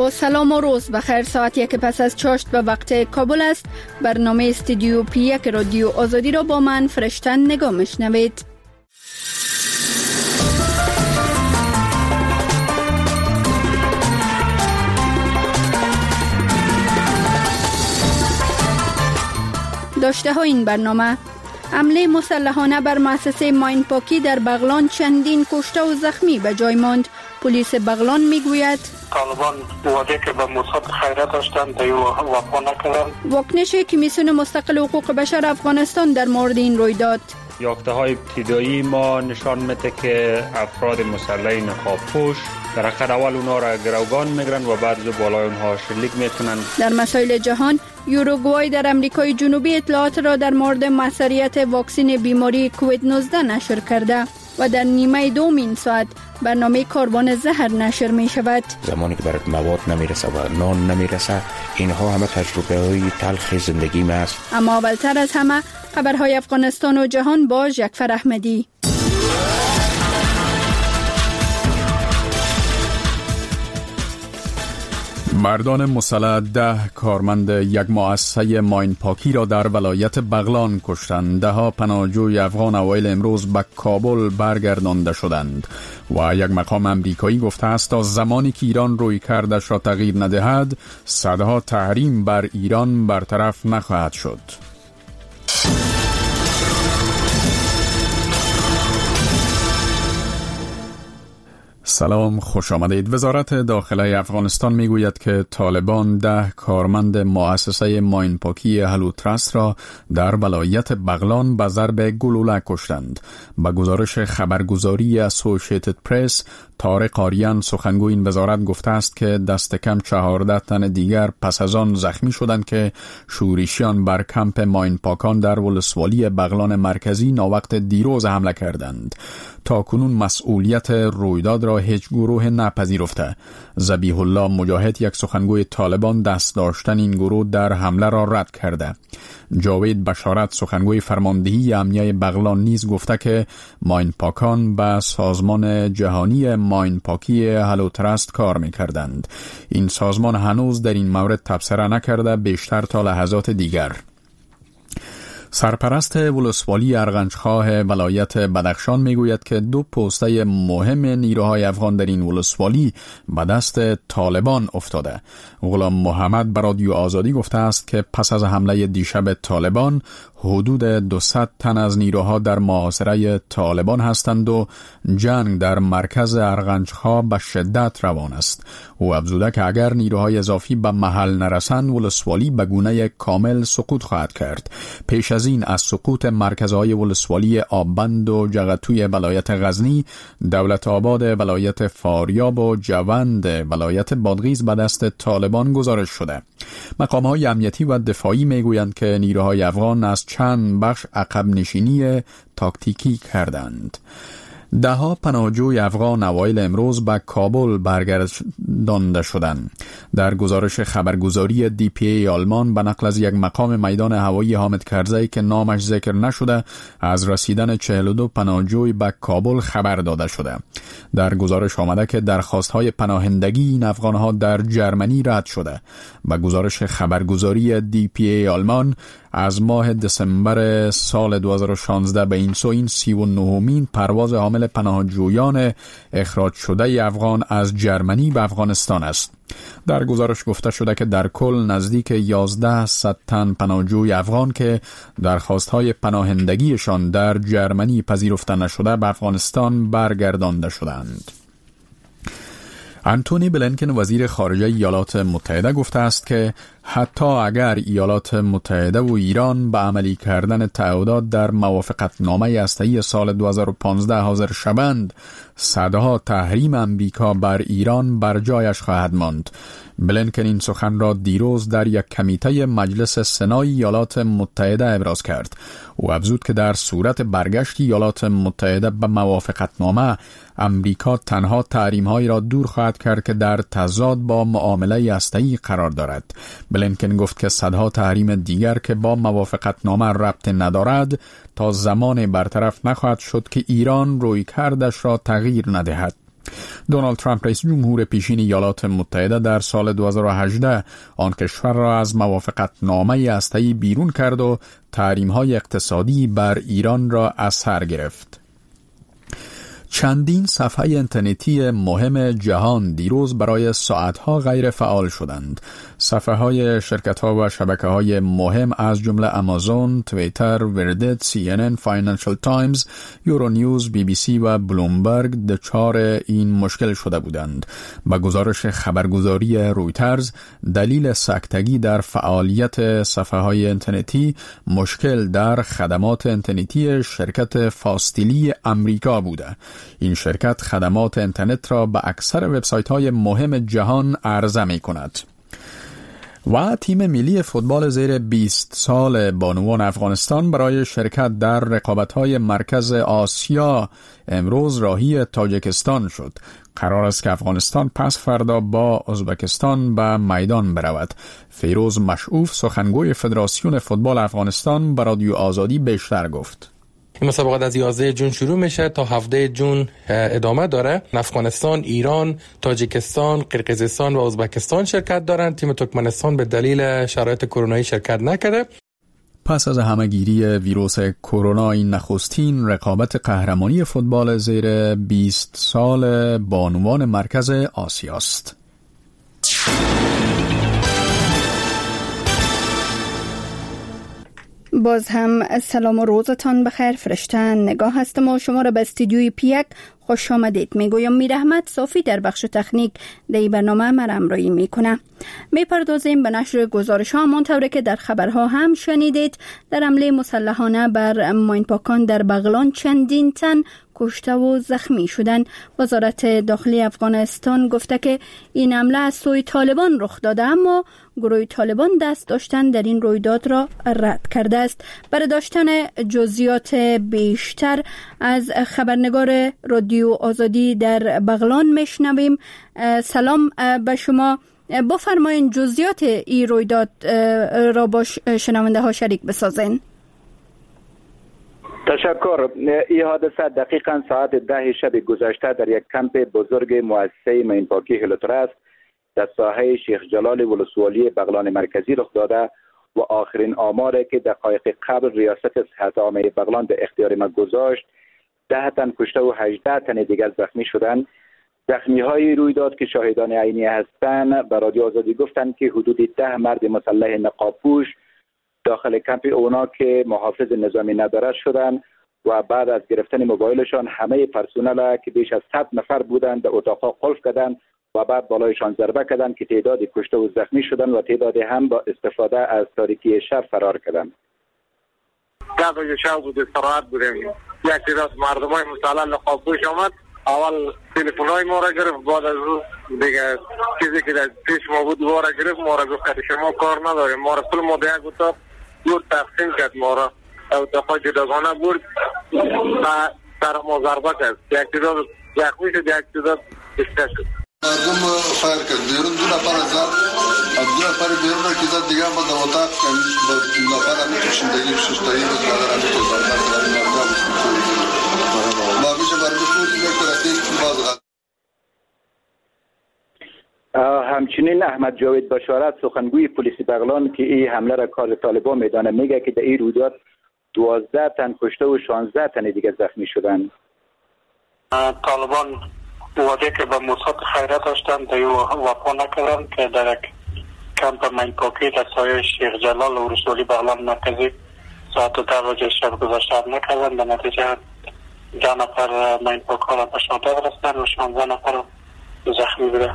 با سلام و روز بخیر. ساعت 1 پس از چاشت به وقت کابل است. برنامه استودیو پی 1 رادیو آزادی را با من فرشتن نگاه میشنوید. داشته ها این برنامه: حمله مسلحانه بر مؤسسه ماین پاکی در بغلان، چندین کشته و زخمی به جای ماند. پلیس بغلان میگوید طالبان وعده که به موساد خیرات داشتند وفا نکردند. واکنش کمیسیون مستقل حقوق بشر افغانستان در مورد این رویداد: یافته های ابتدایی ما نشان میده که افراد مسلح نقاب‌پوش در حقیقت اول اونا را گروگان میگیرن و بعد از بالای اونها شلیک میکنن. در مسائل جهان، یوروگوای در امریکای جنوبی اطلاعات را در مورد موثریت واکسن بیماری کووید 19 نشر کرده و در نیمه دوم این ساعت برنامه کاربان زهر نشر می شود. زمانی که برات مواد نمیرسه و نان نمیرسه، اینها همه تجربه های تلخ زندگی ما است. اما اولتر از همه خبرهای افغانستان و جهان با جعفر احمدی. مردان مسلح 10 کارمند یک مؤسسه ماین پاکی را در ولایت بغلان کشتند. 10 پناهجوی افغان اوایل امروز به کابل برگردانده شدند و یک مقام امریکایی گفته است تا زمانی که ایران روی کردش را تغییر ندهد، صدها تحریم بر ایران برطرف نخواهد شد. سلام، خوش آمدید. وزارت داخله افغانستان میگوید که طالبان 10 کارمند مؤسسه ماین پاکی هلوترست را در ولایت بغلان به ضرب گلوله کشتند. به گزارش خبرگزاری اسوسییتد پرس، طارق آریان سخنگوی این وزارت گفته است که دست کم 14 تن دیگر پس از آن زخمی شدند که شورشیان بر کمپ ماین پاکان در ولسوالی بغلان مرکزی ناوقت دیروز حمله کردند. تا کنون مسئولیت رویداد را هیچ گروه نپذیرفته. ذبیح الله مجاهد، یک سخنگوی طالبان، دست داشتن این گروه در حمله را رد کرده. جاوید بشارت، سخنگوی فرماندهی امنیه بغلان، نیز گفته که ماین پاکان به سازمان جهانی ماین پاکی هلوترست کار می‌کردند. این سازمان هنوز در این مورد تبصره نکرده، بیشتر تا لحظات دیگر. سرپرست ولسوالی ارغنجخواه ولایت بدخشان میگوید که 2 پوسته مهم نیروهای افغان در این ولسوالی به دست طالبان افتاده. غلام محمد به رادیو آزادی گفته است که پس از حمله دیشب طالبان، حدود 200 تن از نیروها در محاصره طالبان هستند و جنگ در مرکز ارغنجخواه به شدت روان است. او افزوده که اگر نیروهای اضافی به محل نرسند، ولسوالی به گونه کامل سقوط خواهد کرد. پیش از این از سقوط مرکزهای ولسوالی آبند و جغتوی ولایت غزنی، دولت آباد ولایت فاریاب و جوند ولایت بادغیس به دست طالبان گزارش شده. مقام‌های امنیتی و دفاعی میگویند که نیروهای افغان از چند بخش عقب نشینی تاکتیکی کردند. 10 پناهجوی افغان اوایل امروز به کابل برگردانده شدند. در گزارش خبرگزاری دی پی ای آلمان به نقل از یک مقام میدان هوایی حامد کرزی که نامش ذکر نشده، از رسیدن 42 پناهجوی به کابل خبر داده شده. در گزارش آمده که درخواست‌های پناهندگی این افغان‌ها در جرمنی رد شده. به گزارش خبرگزاری دی پی ای آلمان، از ماه دسامبر سال 2016 به این سو این 39مین پرواز حامل پناهجویان اخراج شده افغان از جرمنی به افغانستان است. در گزارش گفته شده که در کل نزدیک 1100 تن پناهجوی افغان که درخواست‌های پناهندگیشان در جرمنی پذیرفته نشده به افغانستان برگردانده شدند. آنتونی بلینکن، وزیر خارجه ایالات متحده، گفته است که حتی اگر ایالات متحده و ایران به عملی کردن تعهدات در موافقتنامه هسته‌ای سال 2015 حاضر شوند، صدها تحریم امریکا بر ایران بر جایش خواهد ماند. بلینکن این سخن را دیروز در یک کمیته مجلس سنای ایالات متحده ابراز کرد. او افزود که در صورت برگشت ایالات متحده به موافقتنامه، امریکا تنها تحریم‌هایی را دور خواهد کرد که در تضاد با معامله هسته‌ای قرار دارد. بلینکن گفت که صدها تحریم دیگر که با موافقتنامه ربط ندارد تا زمان برطرف نخواهد شد که ایران رویکردش را تغییر ندهد. دونالد ترامپ رئیس جمهور پیشین ایالات متحده در سال 2018 آن کشور را از موافقت نامه هسته‌ای بیرون کرد و تحریم‌های اقتصادی بر ایران را از سر گرفت. چندین صفحه اینترنتی مهم جهان دیروز برای ساعتها غیر فعال شدند. صفحه های شرکت ها و شبکه های مهم از جمله آمازون، توییتر، وردت، CNN، فاینانشل تایمز، یورونیوز، BBC و بلومبرگ دچار این مشکل شده بودند. با گزارش خبرگزاری رویترز، دلیل سکتگی در فعالیت صفحه های اینترنتی مشکل در خدمات اینترنتی شرکت فاستیلی امریکا بوده. این شرکت خدمات اینترنت را به اکثر وبسایت‌های مهم جهان عرضه می‌کند. و تیم ملی فوتبال زیر 20 سال بانوان افغانستان برای شرکت در رقابت‌های مرکز آسیا امروز راهی تاجیکستان شد. قرار است که افغانستان پس فردا با ازبکستان به میدان برود. فیروز مشعوف سخنگوی فدراسیون فوتبال افغانستان به رادیو آزادی بیشتر گفت. این مسابقات از 11 جون شروع میشه تا 17 جون ادامه داره. افغانستان، ایران، تاجیکستان، قرقیزستان و ازبکستان شرکت دارند. تیم ترکمنستان به دلیل شرایط کرونایی شرکت نکرده. پس از همه‌گیری ویروس کرونا، این نخستین رقابت قهرمانی فوتبال زیر 20 سال بانوان مرکز آسیا است. باز هم سلام و روزتان بخیر. فرشته نگاه هستم و شما را به استودیوی پیک خوش آمدید میگویم. میر احمد صافی در بخش تکنیک در برنامه مرا همراهی میکنه. میپردازیم به نشر گزارش ها همانطور که در خبرها هم شنیدید. در حمله مسلحانه بر ماینپاکان در بغلان چندین تن کشته و زخمی شدند. وزارت داخلی افغانستان گفته که این حمله از سوی طالبان رخ داده، اما گروه طالبان دست داشتن در این رویداد را رد کرده است. برای داشتن جزئیات بیشتر از خبرنگار رادیو آزادی در بغلان میشنویم. سلام به شما. بفرمایید جزئیات این رویداد را با شنونده ها شریک بسازین. تشکر. این حادثه دقیقاً ساعت 10 شب گذشته در یک کمپ بزرگ مؤسسه ماینپاکی هلوترس در ساحه شیخ جلال ولسوالی بغلان مرکزی رخ داده و آخرین آماری که دقایق قبل ریاست صحت عامه بغلان به اختیار ما گذاشت 10 تن کشته و 18 تن دیگر زخمی شدند. زخمی های رویداد که شاهدان عینی هستند به رادیو آزادی گفتند که حدود 10 مرد مسلح نقابپوش داخل کمپ اونا که محافظ نظامی ندارد شدند و بعد از گرفتن موبایلشان همه پرسنل که بیش از 100 نفر بودند در اتاق قلف کردند و بعد بالایشان ضربه کردند که تعداد کشته و زخمی شدند و تعداد هم با استفاده از تاریکی شب فرار کردند. در روی شب بود، استراحت بودیم. یک تعداد مردمای مسلح نقابپوش آمد. اول تلفن‌های ما را گرفت، بعد از اون دیگه چیزی که در پیش ما بود ما را گرفت. ما را گفت که شما کار نداریم. ما را کل مدعی اتاق دور تقسیم کرد. ما را اتاق جداگانه برد و سر ما ضربه کرد. یک تعداد زخمی شد، یک تعداد کشته شد. مردم فایر کرد. بیرون 2 نفر زد. از 2 نفر بیرون که زد دیگه ما در اتاق با 2 نفر هم کشندگی ششتایی بود. بعد هم تو ضربه کردن ما میشه برای همچنین احمد جاوید بشارت سخنگوی پلیس بغلان که این حمله را کار طالبان میدانه میگه که در این رویداد 12 تن کشته و 16 تن دیگه زخمی شدند. طالبان وعده که به موساد خیرات داشتن در وفا نکردن که در کمپ ماینپاکی در سایه شیخ جلال و ولسوالی بغلان مرکزی ساعت 10 شب گذشته نکردن. به نتیجه 10 نفر ماینپاک ها را به شهادت رسیدن و 16 نفر زخمی بوده.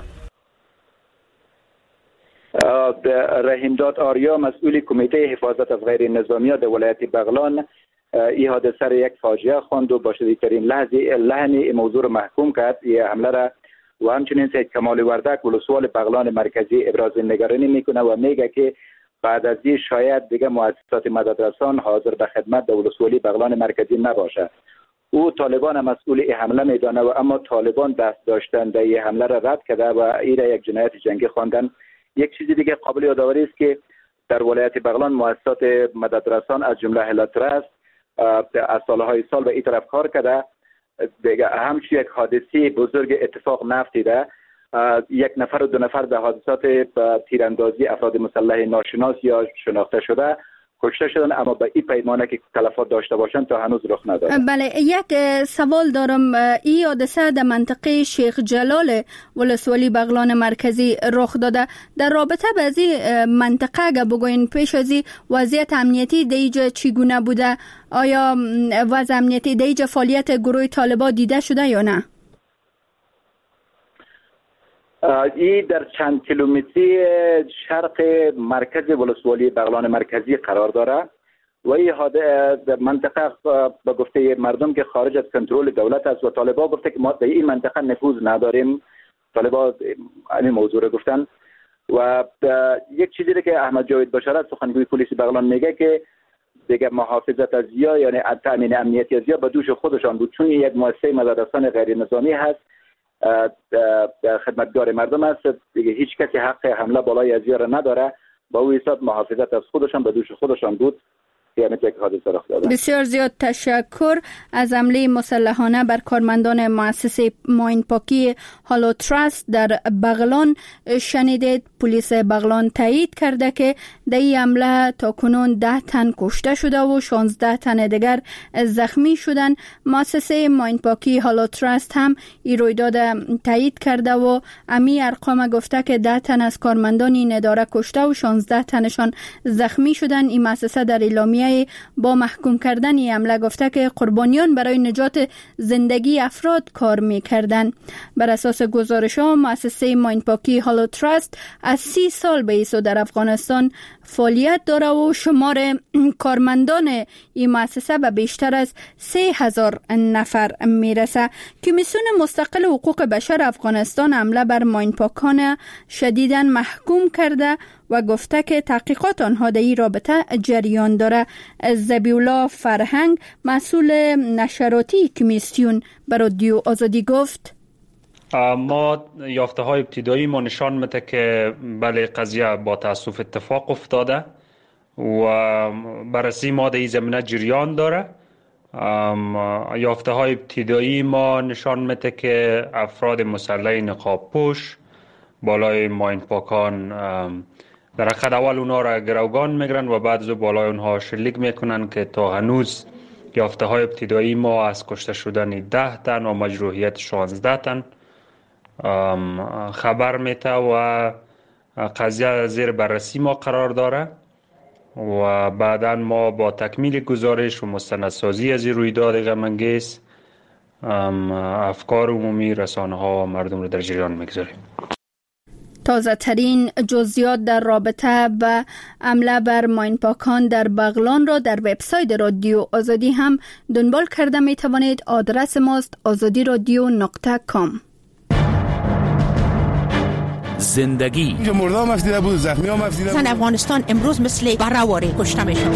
رحیمداد آریا مسئول کمیته حفاظت از غیر نظامیان در ولایت بغلان این حادثه را یک فاجعه خواند و با شدیدترین لحن این موضوع را محکوم کرد این حمله را و همچنین سید کمال وردک ولسوال بغلان مرکزی ابراز نگرانی میکنه و میگه که بعد از این شاید دیگه مؤسسات مددرسان حاضر به خدمت در ولسوالی بغلان مرکزی نباشه. او طالبان مسئول این حمله میدانه و اما طالبان دست داشتن در این حمله را رد کرده و این را یک جنایت جنگی خواندن. یک چیز دیگه قابل یادآوری است که در ولایت بغلان مؤسسات مددرسان از جمله هلوترس از سالهای سال به این طرف کار کرده دیگه همچنین یک حادثه بزرگ اتفاق نیفتیده. یک نفر و 2 نفر در حادثات تیراندازی افراد مسلح ناشناس یا شناخته شده کشته شدن، اما به این پیمانه که تلفات داشته باشند تا هنوز رخ نداده. بله، یک سوال دارم. این حادثه در منطقه شیخ جلال ولسوالی بغلان مرکزی رخ داده. در رابطه با این منطقه اگه بگوین پیش از این وضعیت امنیتی دیجا چگونه بوده؟ آیا وضع امنیتی دیجا فعالیت گروه طالبان دیده شده یا نه؟ این در چند کیلومتری شرق مرکز ولسوالی بغلان مرکزی قرار داره و این منطقه به گفته مردم که خارج از کنترل دولت است و طالبان گفته که ما در این منطقه نفوذ نداریم. طالبان این موضوع رو گفتن و یک چیزی که احمد جاوید بشارت سخنگوی پلیس بغلان میگه که دیگه محافظت از یا یعنی تامین امنیتی از یا به دوش خودشان بود، چون یک مؤسسه مدرسان غیر نظامی هست، خدمتگار مردم است دیگه، هیچ کسی حق حمله بالای از یا را نداره. با او حساب محافظت از خودشان به دوش خودشان بود. بسیار زیاد تشکر. از حمله مسلحانه بر کارمندان مؤسسه ماین پاکی هالو تراست در بغلان شنیدید. پلیس بغلان تایید کرده که در این حمله تاکنون 10 تن کشته شده و 16 تن دیگر زخمی شدن. مؤسسه ماین پاکی هالو تراست هم این رویداد تایید کرده و امی ارقام گفته که 10 تن از کارمندان این اداره کشته و 16 تنشان زخمی شدن. این مؤسسه در اعلامیه با محکوم کردن این حمله گفته که قربانیان برای نجات زندگی افراد کار می‌کردند. بر اساس گزارش‌ها مؤسسه ماین پاکی هالو تراست از 30 سال به ایسو در افغانستان فعالیت داره و شمار کارمندان این مؤسسه به بیشتر از 3000 نفر میرسه. کمیسیون مستقل حقوق بشر افغانستان حمله بر ماین پاکان شدیداً محکوم کرده و گفته که تحقیقات آنها در این رابطه جریان داره. ذبیح‌الله فرهنگ مسئول نشراتی کمیسیون به رادیو آزادی گفت ما یافته های ابتدایی ما نشان میده که بله قضیه با تاسف اتفاق افتاده و بررسی ما در این زمینه جریان داره. یافته های ابتدایی ما نشان میده که افراد مسلح نقاب پوش بالای ماین پاکان در حقیقت اول اونا را گروگان میگیرن و بعد بالای اونها شلیک میکنن که تا هنوز یافته های ابتدایی ما از کشته شدن 10 تن و مجروحیت 16 تن خبر میده و قضیه زیر بررسی ما قرار داره و بعدا ما با تکمیل گزارش و مستندسازی از این رویداد غم‌انگیز افکار عمومی، رسانه ها و مردم رو در جریان میگذاریم. تازه ترین جزئیات در رابطه با حمله بر ماین پاکان در بغلان را در وبسایت رادیو آزادی هم دنبال کرده می توانید. آدرس ماست azadiradio.com. زندگی مردم مفیده بود، زخمی ها مفیده بود. افغانستان امروز مثل برآوری کشته میشن.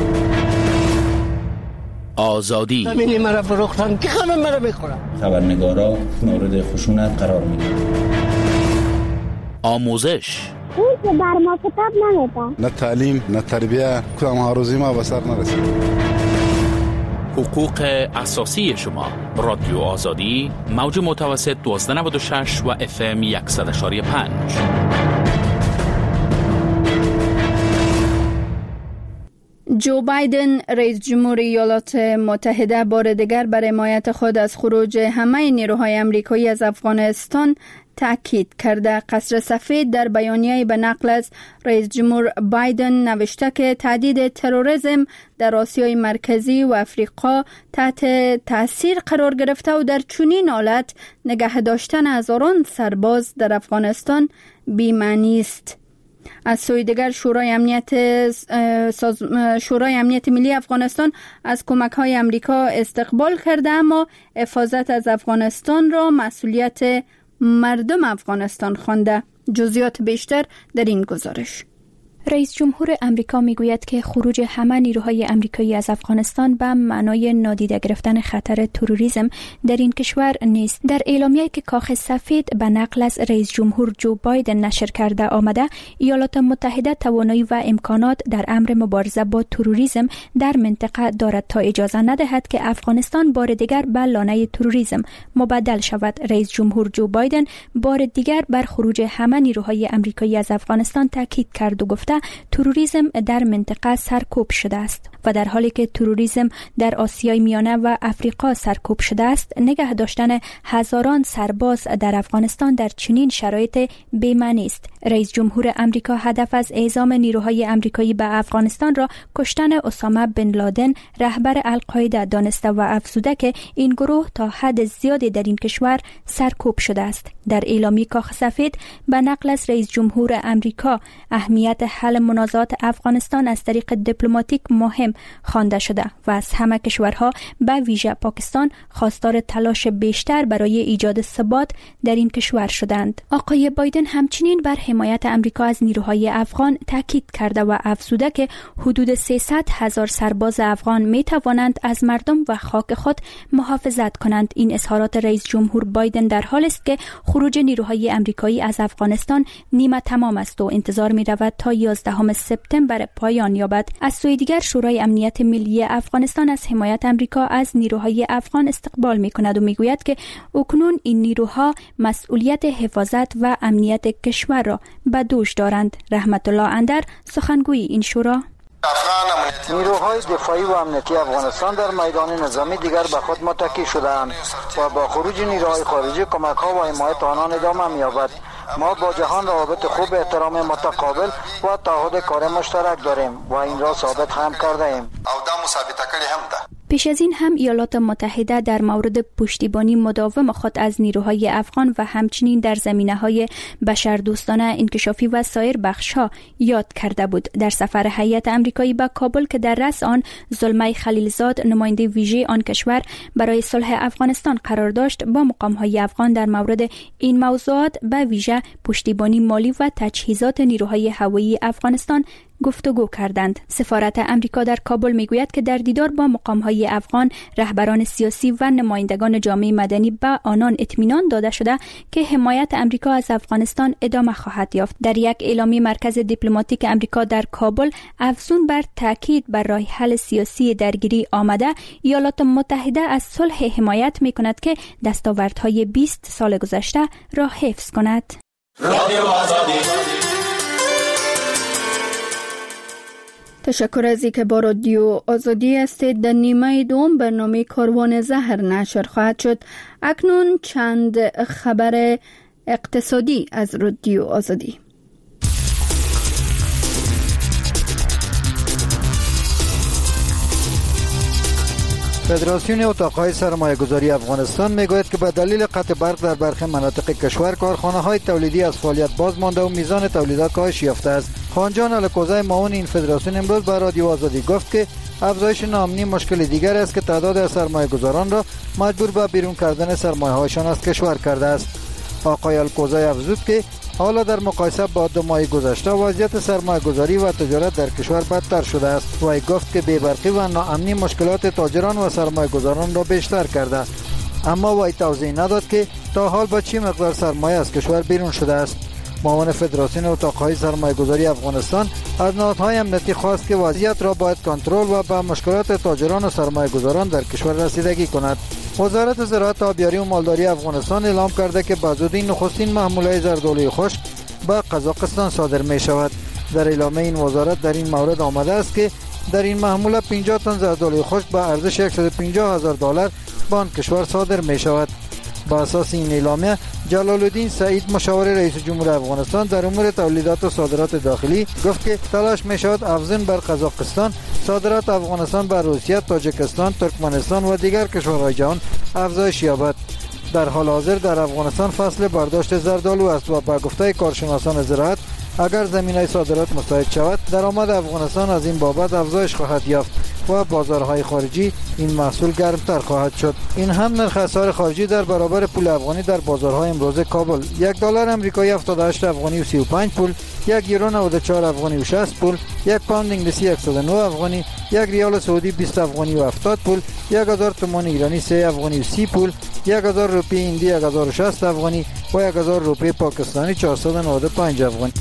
آزادی همینی مرا فروختن که همه مرا میخورن. خبرنگارا مورد خشونت قرار میگیرن. آموزش اون که بر ما کتاب نمیده. نه تعلیم نه تربیه، کدام هاروزی ما به سر نرسید. حقوق اساسی شما. رادیو آزادی موج متوسط 1296 و FM 100.5. جو بایدن رئیس جمهور ایالات متحده بار دیگر بر حمایت خود از خروج همه نیروهای آمریکایی از افغانستان تاکید کرده. قصر سفید در بیانیه‌ای به نقل از رئیس جمهور بایدن نوشته که تهدید تروریسم در آسیای مرکزی و افریقا تحت تاثیر قرار گرفته و در چنین حالت نگه داشتن هزاران سرباز در افغانستان بی‌معنی است. از سوی دیگر شورای امنیت ملی افغانستان از کمک‌های آمریکا استقبال کرده، اما حفاظت از افغانستان را مسئولیت مردم افغانستان خوانده. جزئیات بیشتر در این گزارش. رئیس جمهور امریکا میگوید که خروج همه نیروهای امریکایی از افغانستان به معنای نادیده گرفتن خطر تروریسم در این کشور نیست. در اعلامیه‌ای که کاخ سفید به نقل از رئیس جمهور جو بایدن نشر کرده آمده، ایالات متحده توانایی و امکانات در امر مبارزه با تروریسم در منطقه دارد تا اجازه ندهد که افغانستان بار دیگر به لانه تروریسم مبدل شود. رئیس جمهور جو بایدن بار دیگر بر خروج همه نیروهای امریکایی از افغانستان تاکید کرد و گفته تروریسم در منطقه سرکوب شده است و در حالی که تروریسم در آسیای میانه و افریقا سرکوب شده است، نگه داشتن هزاران سرباز در افغانستان در چنین شرایط بی‌معنی است. رئیس جمهور امریکا هدف از اعزام نیروهای امریکایی به افغانستان را کشتن اسامه بن لادن رهبر القاعده دانسته و افزوده که این گروه تا حد زیادی در این کشور سرکوب شده است. در اعلامیه کاخ سفید به نقل از رئیس جمهور امریکا اهمیت حل منازعات افغانستان از طریق دیپلماتیک مهم خوانده شده و از همه کشورها به ویژه پاکستان خواستار تلاش بیشتر برای ایجاد ثبات در این کشور شدند. آقای بایدن همچنین بر حمایت امریکا از نیروهای افغان تاکید کرده و افزوده که حدود 300,000 سرباز افغان می توانند از مردم و خاک خود محافظت کنند. این اظهارات رئیس جمهور بایدن در حال است که خروج نیروهای امریکایی از افغانستان نیمه تمام است و انتظار می رود تا 11 سپتامبر پایان یابد. از سوی دیگر شورای امنیت ملی افغانستان از حمایت امریکا از نیروهای افغان استقبال می کند و می گوید که اکنون این نیروها مسئولیت حفاظت و امنیت کشور را به دوش دارند. رحمت الله اندر، سخنگوی این شورا: نیروهای دفاعی و امنیتی افغانستان در میدان نظامی دیگر به خود متکی شده‌اند و با خروج نیروهای خارجی کمک‌ها و حمایت آنان ادامه می‌یابد. ما با جهان روابط خوب، احترام متقابل و تعهد کار مشترک داریم و این را ثابت هم کرده ایم. پیش از این هم ایالات متحده در مورد پشتیبانی مداوم خود از نیروهای افغان و همچنین در زمینه‌های بشردوستانه، انکشافی و سایر بخش‌ها یاد کرده بود. در سفر هیئت امریکایی به کابل که در رأس آن زلمه خلیلزاد، نماینده ویژه آن کشور برای صلح افغانستان قرار داشت، با مقام‌های افغان در مورد این موضوعات به ویژه پشتیبانی مالی و تجهیزات نیروهای هوایی افغانستان گفتگو کردند. سفارت امریکا در کابل میگوید که در دیدار با مقام‌های افغان، رهبران سیاسی و نمایندگان جامعه مدنی به آنان اطمینان داده شده که حمایت امریکا از افغانستان ادامه خواهد یافت. در یک اعلامیه مرکز دیپلماتیک امریکا در کابل افزون بر تاکید بر راه حل سیاسی درگیری آمده، ایالات متحده از صلح حمایت میکند که دستاوردهای 20 سال گذشته را حفظ کند. رادیو آزادی. تشکر از اینکه با رادیو آزادی هستید. در نیمه دوم برنامه کاروان زهر نشر خواهد شد. اکنون چند خبر اقتصادی از رادیو آزادی. فدراسیون اتاقهای سرمایه‌گذاری افغانستان میگوید که به دلیل قطع برق در برخی مناطق کشور کارخانه‌های تولیدی از فعالیت باز مانده و میزان تولیدات کاهش یافته است. خانجان الکوزای معاون این فدراسیون امروز به رادیو آزادی گفت که افزایش ناامنی مشکل دیگر است که تعداد از سرمایه‌گذاران را مجبور به بیرون کردن سرمایه‌هایشان از کشور کرده است. آقای الکوزای افزود که حالا در مقایسه با 2 ماه گذشته وضعیت سرمایه‌گذاری و تجارت در کشور بدتر شده است. وی گفت که بی‌برقی و ناامنی مشکلات تاجران و سرمایه‌گذاران را بیشتر کرده، اما وی توضیح نداد که تا حال با چه مقدار سرمایه از کشور بیرون شده است. معاون فدراسیون اتاقهای سرمایه‌گذاری افغانستان از نهادهای امنیتی خواست که وضعیت را باید کنترل و به مشکلات تاجران و سرمایه‌گذاران در کشور رسیدگی کند. وزارت زراعت، آبیاری و مالداری افغانستان اعلام کرده که به زودی نخستین محموله زردآلوی خشک به قزاقستان صادر می شود. در اعلامیه این وزارت در این مورد آمده است که در این محموله 50 تن زردآلوی خشک به ارزش $150,000 به آن کشور صادر می شود. با اساس این اعلامیه، جلال الدین سعید، مشاور رئیس جمهور افغانستان در امور تولیدات و صادرات داخلی، گفت که تلاش می شود افزون بر قزاقستان صادرات افغانستان به روسیه، تاجیکستان، ترکمنستان و دیگر کشورهای جهان افزایش یابد. در حال حاضر در افغانستان فصل برداشت زردآلو است و به گفته کارشناسان زراعت اگر زمینه صادرات مساعد شود، درآمد افغانستان از این بابت افزایش خواهد یافت. و بازارهای خارجی این محصول گرمتر خواهد شد. این هم نرخ اسعار خارجی در برابر پول افغانی در بازارهای امروز کابل: یک دلار آمریکایی 78 افغانی و 35 پول، یک یورو 94 افغانی و 60 پول، یک پوند انگلیسی 109 افغانی، یک ریال سعودی 20 افغانی و 70 پول، 1000 تومان ایرانی 3 افغانی و 30 پول، 1000 روپیه هندی 1060 افغانی و 1000 روپیه پاکستانی 495 افغانی.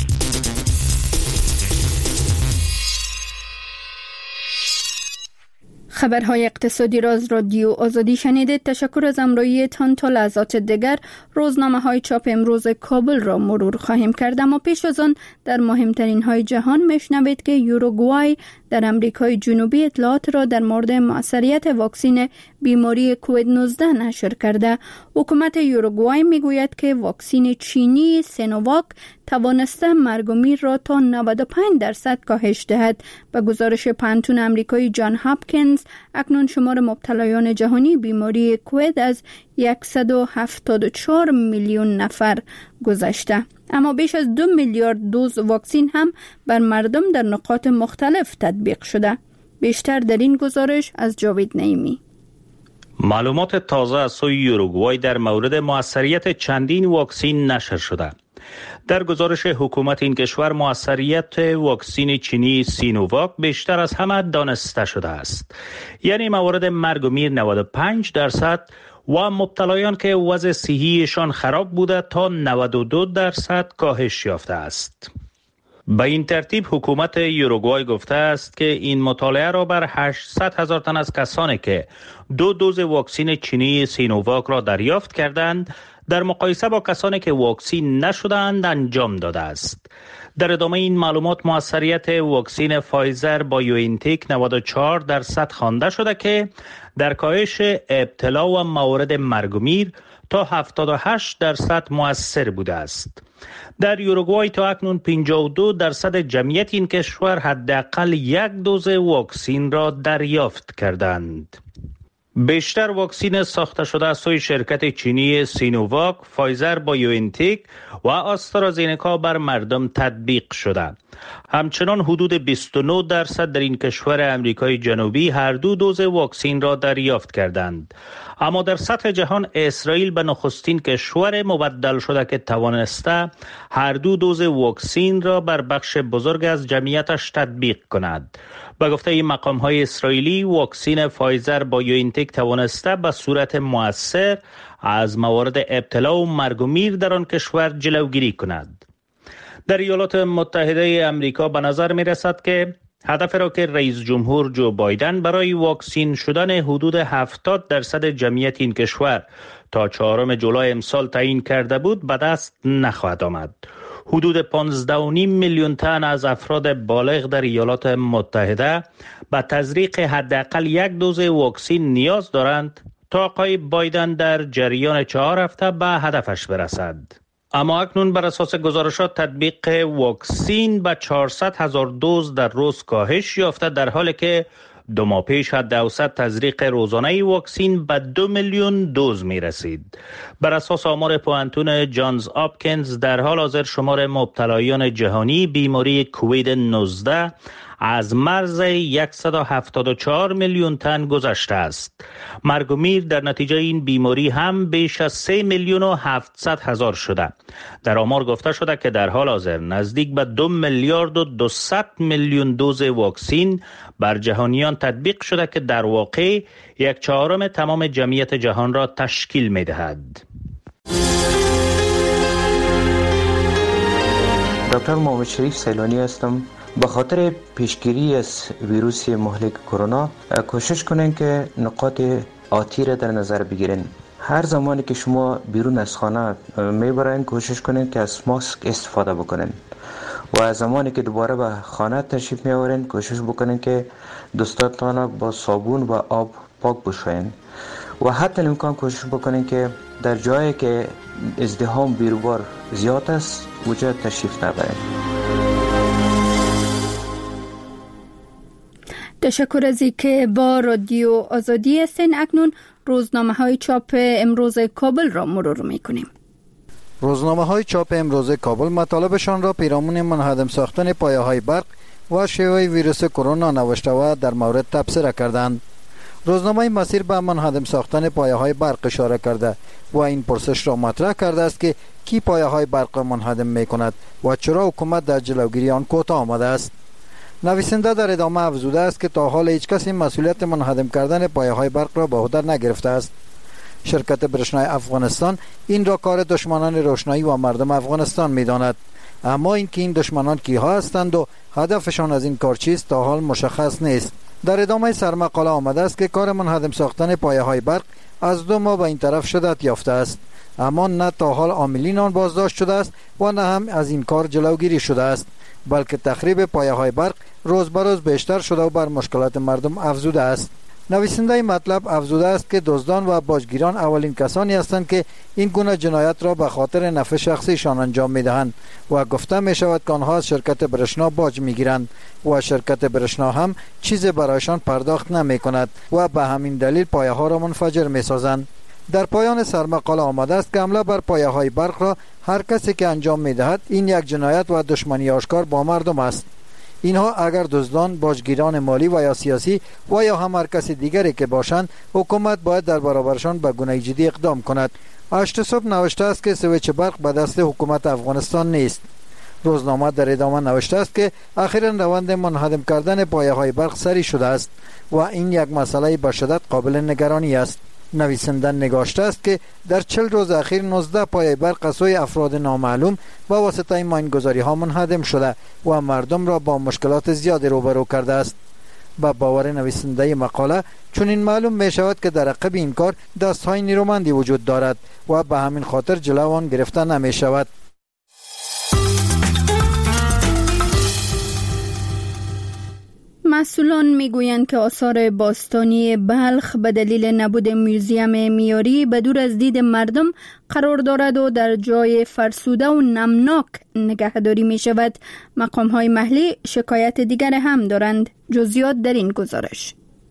خبرهای اقتصادی را از رادیو آزادی شنیدید. تشکر از همراهیتان. تا لحظات دیگر روزنامه های چاپ امروز کابل را مرور خواهیم کرد، اما پیش از آن در مهمترین های جهان میشنوید که یوروگوای در امریکای جنوبی اطلاعات را در مورد موثریت واکسن بیماری کووید 19 نشر کرده. حکومت یوروگوای میگوید که واکسن چینی سینوواک توانسته مرگ و میر را تا 95% کاهش دهد. به گزارش پانتون امریکایی جان هاپکینز، اکنون شمار مبتلایان جهانی بیماری کووید از 174 میلیون نفر گذشته، اما بیش از 2 میلیارد دوز واکسن هم بر مردم در نقاط مختلف تطبیق شده. بیشتر در این گزارش از جاوید نعیمی. معلومات تازه از سوی یوروگوای در مورد موثریت چندین واکسن نشر شده. در گزارش حکومت این کشور موثریت واکسن چینی سینوواک بیشتر از همه دانسته شده است، یعنی موارد مرگ و میر 95% و مبتلایان که وضع صحیشان خراب بوده تا 92% کاهش یافته است. به این ترتیب حکومت یوروگوای گفته است که این مطالعه را بر 800,000 تن از کسانی که 2 دوز واکسن چینی سینوواک را دریافت کردند در مقایسه با کسانی که واکسن نشدند انجام داده است. در ادامه این معلومات موثریت واکسن فایزر بایوانتک 94% خوانده شده که در کاهش ابتلا و موارد مرگ و میر تا 78% مؤثر بوده است. در یوروگوای تا اکنون 52% جمعیت این کشور حداقل 1 دوز واکسن را دریافت کردند. بیشتر واکسن ساخته شده از سوی شرکت چینی سینوواک، فایزر بایوانتک و آسترازینکا بر مردم تطبیق شده. همچنان حدود 29% در این کشور امریکای جنوبی هر 2 دوز واکسن را دریافت کردند. اما در سطح جهان اسرائیل به نخستین کشور مبدل شده که توانسته هر 2 دوز واکسن را بر بخش بزرگ از جمعیتش تطبیق کند. به گفته این مقام‌های اسرائیلی، واکسن فایزر بایوانتک توانسته به صورت مؤثر از موارد ابتلا و مرگ و میر در آن کشور جلوگیری کند. در ایالات متحده آمریکا به نظر می رسد که هدف را که رئیس جمهور جو بایدن برای واکسن شدن حدود 70% جمعیت این کشور تا 4 جولای امسال تعیین کرده بود به دست نخواهد آمد. حدود 15.5 میلیون تن از افراد بالغ در ایالات متحده به تزریق حداقل 1 دوز واکسن نیاز دارند تا آقای بایدن در جریان 4 هفته به هدفش برسد. اما اکنون بر اساس گزارشات تطبیق واکسن به 400,000 دوز در روز کاهش یافته، در حالی که 2 ماه پیش حد اوسط تزریق روزانه واکسن به 2 میلیون دوز می رسید. بر اساس آمار پانتون جانز هاپکینز، در حال حاضر شمار مبتلایان جهانی بیماری کووید 19 از مرز 174 میلیون تن گذشته است. مرگ و میر در نتیجه این بیماری هم بیش از 3 میلیون و 700 هزار شده. در آمار گفته شده که در حال حاضر نزدیک به 2 میلیارد و 200 میلیون دوز واکسن بر جهانیان تطبیق شده که در واقع 1/4 تمام جمعیت جهان را تشکیل می دهد. دکتر محمد شریف سیلانی هستم. به خاطر پیشگیری از ویروس مهلک کرونا کوشش کنین که نقاط آتی را در نظر بگیرین. هر زمانی که شما بیرون از خانه میبرین کوشش کنین که از ماسک استفاده بکنین و زمانی که دوباره به خانه تشریف میآورین کوشش بکنین که دستاتان با صابون و آب پاک بشوین و حتی امکان کوشش بکنین که در جایی که ازدحام بیروبار زیاد است اونجا تشریف نبرین. تشکر از اینکه با رادیو آزادی هستین. اکنون روزنامه های چاپ امروز کابل را مرور میکنیم. روزنامه های چاپ امروز کابل مطالبشان را پیرامون منهدم ساختن پایه های برق و شیوه ویروس کرونا نوشته و در مورد تبصره کردند. روزنامه مسیر به منهدم ساختن پایه‌های برق اشاره کرده و این پرسش را مطرح کرده است که کی پایه‌های برق منهدم می‌کند و چرا حکومت در جلوگیری آن کوتاه آمده است. نویسنده در ادامه افزوده است که تا حال هیچ کسی مسئولیت منهدم کردن پایه‌های برق را به عهده نگرفته است. شرکت برشنای افغانستان این را کار دشمنان روشنایی و مردم افغانستان می‌داند، اما اینکه این دشمنان کیها هستند و هدفشان از این کار چیست تا حال مشخص نیست. در ادامه سرمقاله آمده است که کار منهدم ساختن پایه‌های برق از 2 ماه به این طرف شدت یافته است، اما نه تا حال عاملین آن بازداشت شده است و نه هم از این کار جلوگیری شده است، بلکه تخریب پایه‌های برق روز به روز بیشتر شده و بر مشکلات مردم افزوده است. نویسنده مطلب افزوده است که دزدان و باجگیران اولین کسانی هستند که این گونه جنایت را به خاطر نفع شخصیشان انجام می‌دهند و گفته می‌شود که آنها از شرکت برشنا باج می‌گیرند و شرکت برشنا هم چیزی برایشان پرداخت نمی‌کند و به همین دلیل پایه‌ها را منفجر می‌سازند. در پایان سرمقاله آمده است که حمله بر پایه‌های برق را هر کسی که انجام می‌دهد این یک جنایت و دشمنی آشکار با مردم است. اینها اگر دزدان، باجگیران مالی و یا سیاسی و یا هم هر کسی دیگری که باشند، حکومت باید در برابرشان به گونه جدی اقدام کند. هشت صبح نوشته است که سویچ برق به دست حکومت افغانستان نیست. روزنامه در ادامه نوشته است که اخیراً روند منهدم کردن پایه‌های برق سری شده است و این یک مسئله به شدت قابل نگرانی است. نویسنده نگاشته است که در 40 روز اخیر 19 پایه برق از سوی افراد نامعلوم با واسطه ماینگذاری ها منهدم شده و مردم را با مشکلات زیادی روبرو کرده است. با باور نویسنده مقاله چنین معلوم می شود که در عقب این کار دستهای نیرومندی وجود دارد و به همین خاطر جلو آن گرفته نمی شود. مسئولان میگویند که آثار باستانی بلخ به دلیل نبود موزیم معیاری به دور از دید مردم قرار دارد و در جای فرسوده و نمناک نگهداری می شود. مقام‌های محلی شکایت دیگر هم دارند. جزئیات در این گزارش.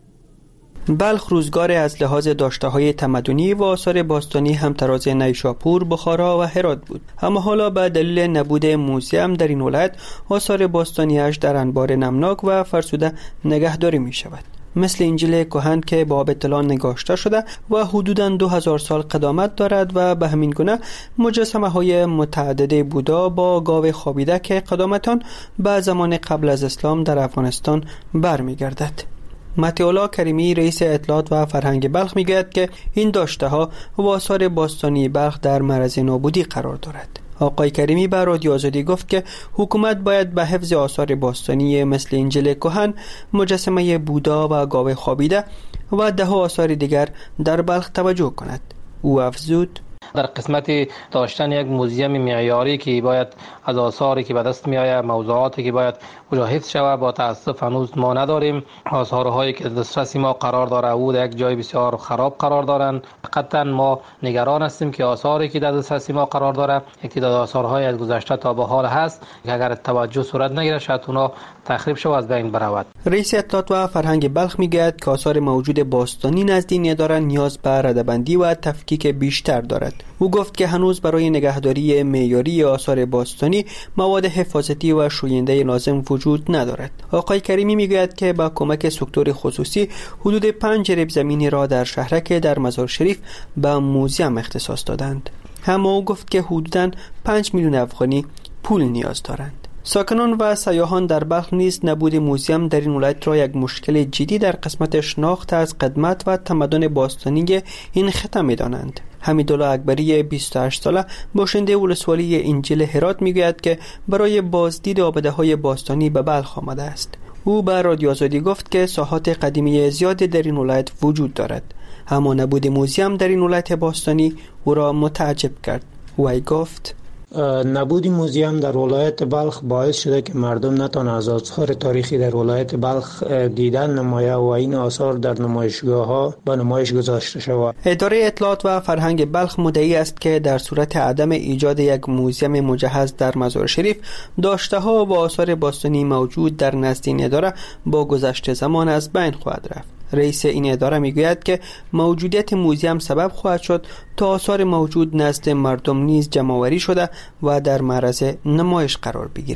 بلخ روزگار از لحاظ داشته‌های تمدنی و آثار باستانی همتراز نیشاپور، بخارا و هرات بود، اما حالا به دلیل نبود موزیم در این ولایت آثار باستانیش در انبار نمناک و فرسوده نگهداری می شود. مثل انجیل کهن که با اطلاع نگاشته شده و حدوداً 2000 سال قدامت دارد و به همین گونه مجسمه های متعدد بودا با گاو خوابیده که قدامتان به زمان قبل از اسلام در افغانستان برمیگردد. مطیع کریمی رئیس اطلاعات و فرهنگ بلخ میگوید که این داشته ها و آثار باستانی بلخ در معرض نابودی قرار دارد. آقای کریمی به رادیو آزادی گفت که حکومت باید به حفظ آثار باستانی مثل انجیل کهن، مجسمه بودا و گاو خوابیده و ده‌ها آثار دیگر در بلخ توجه کند. او افزود: در قسمت داشتن یک موزیم معیاری که باید از آثاری که به دست می آید، موضوعاتی که باید اونجا حفظ شود، با تاسف هنوز ما نداریم. آثارهایی که دسترسی ما قرار داره او در یک جای بسیار خراب قرار دارند. قطعا ما نگران هستیم که آثاری که در دسترسی ما قرار داره، یک تعداد آثارهای از گذشته تا به حال هست که اگر توجه صورت نگیره شاید اونا تخریب شود، از بین برود. رئیس اطلاعات و فرهنگ بلخ میگوید که آثار موجود باستانی نزد این اداره نیاز به رده‌بندی و تفکیک بیشتر دارد. او گفت که هنوز برای نگهداری معیاری آثار باستانی مواد حفاظتی و شوینده لازم وجود ندارد. آقای کریمی میگوید که با کمک سکتور خصوصی حدود 5 ربع زمینی را در شهرک در مزار شریف به موزیم اختصاص دادند. اما او گفت که حدوداً 5 میلیون افغانی پول نیاز دارند. ساکنان و سیاحان در بلخ نیز نبود موزیم در این ولایت را یک مشکل جدی در قسمت شناخت از قدمت و تمدن باستانی این خطه می‌دانند. حمیدالله اکبری 28 ساله باشنده ولسوالی انجیل هرات میگوید که برای بازدید آباده‌های باستانی به بلخ آمده است. او به رادیو آزادی گفت که ساحات قدیمی زیادی در این ولایت وجود دارد، اما نبود موزیم در این ولایت باستانی او را متعجب کرد. او گفت: نبود موزیم در ولایت بلخ باعث شده که مردم نتوانند از آثار تاریخی در ولایت بلخ دیدن نمایه و این آثار در نمایشگاه‌ها به نمایش گذاشته شود. اداره اطلاعات و فرهنگ بلخ مدعی است که در صورت عدم ایجاد یک موزیم مجهز در مزار شریف، داشته‌ها و آثار باستانی موجود در نزد این اداره با گذشت زمان از بین خواهد رفت. رئیس این اداره میگوید که موجودیت موزیم سبب خواهد شد تا آثار موجود نزد مردم نیز جمع‌آوری شده و در معرض نمایش قرار بگیرد.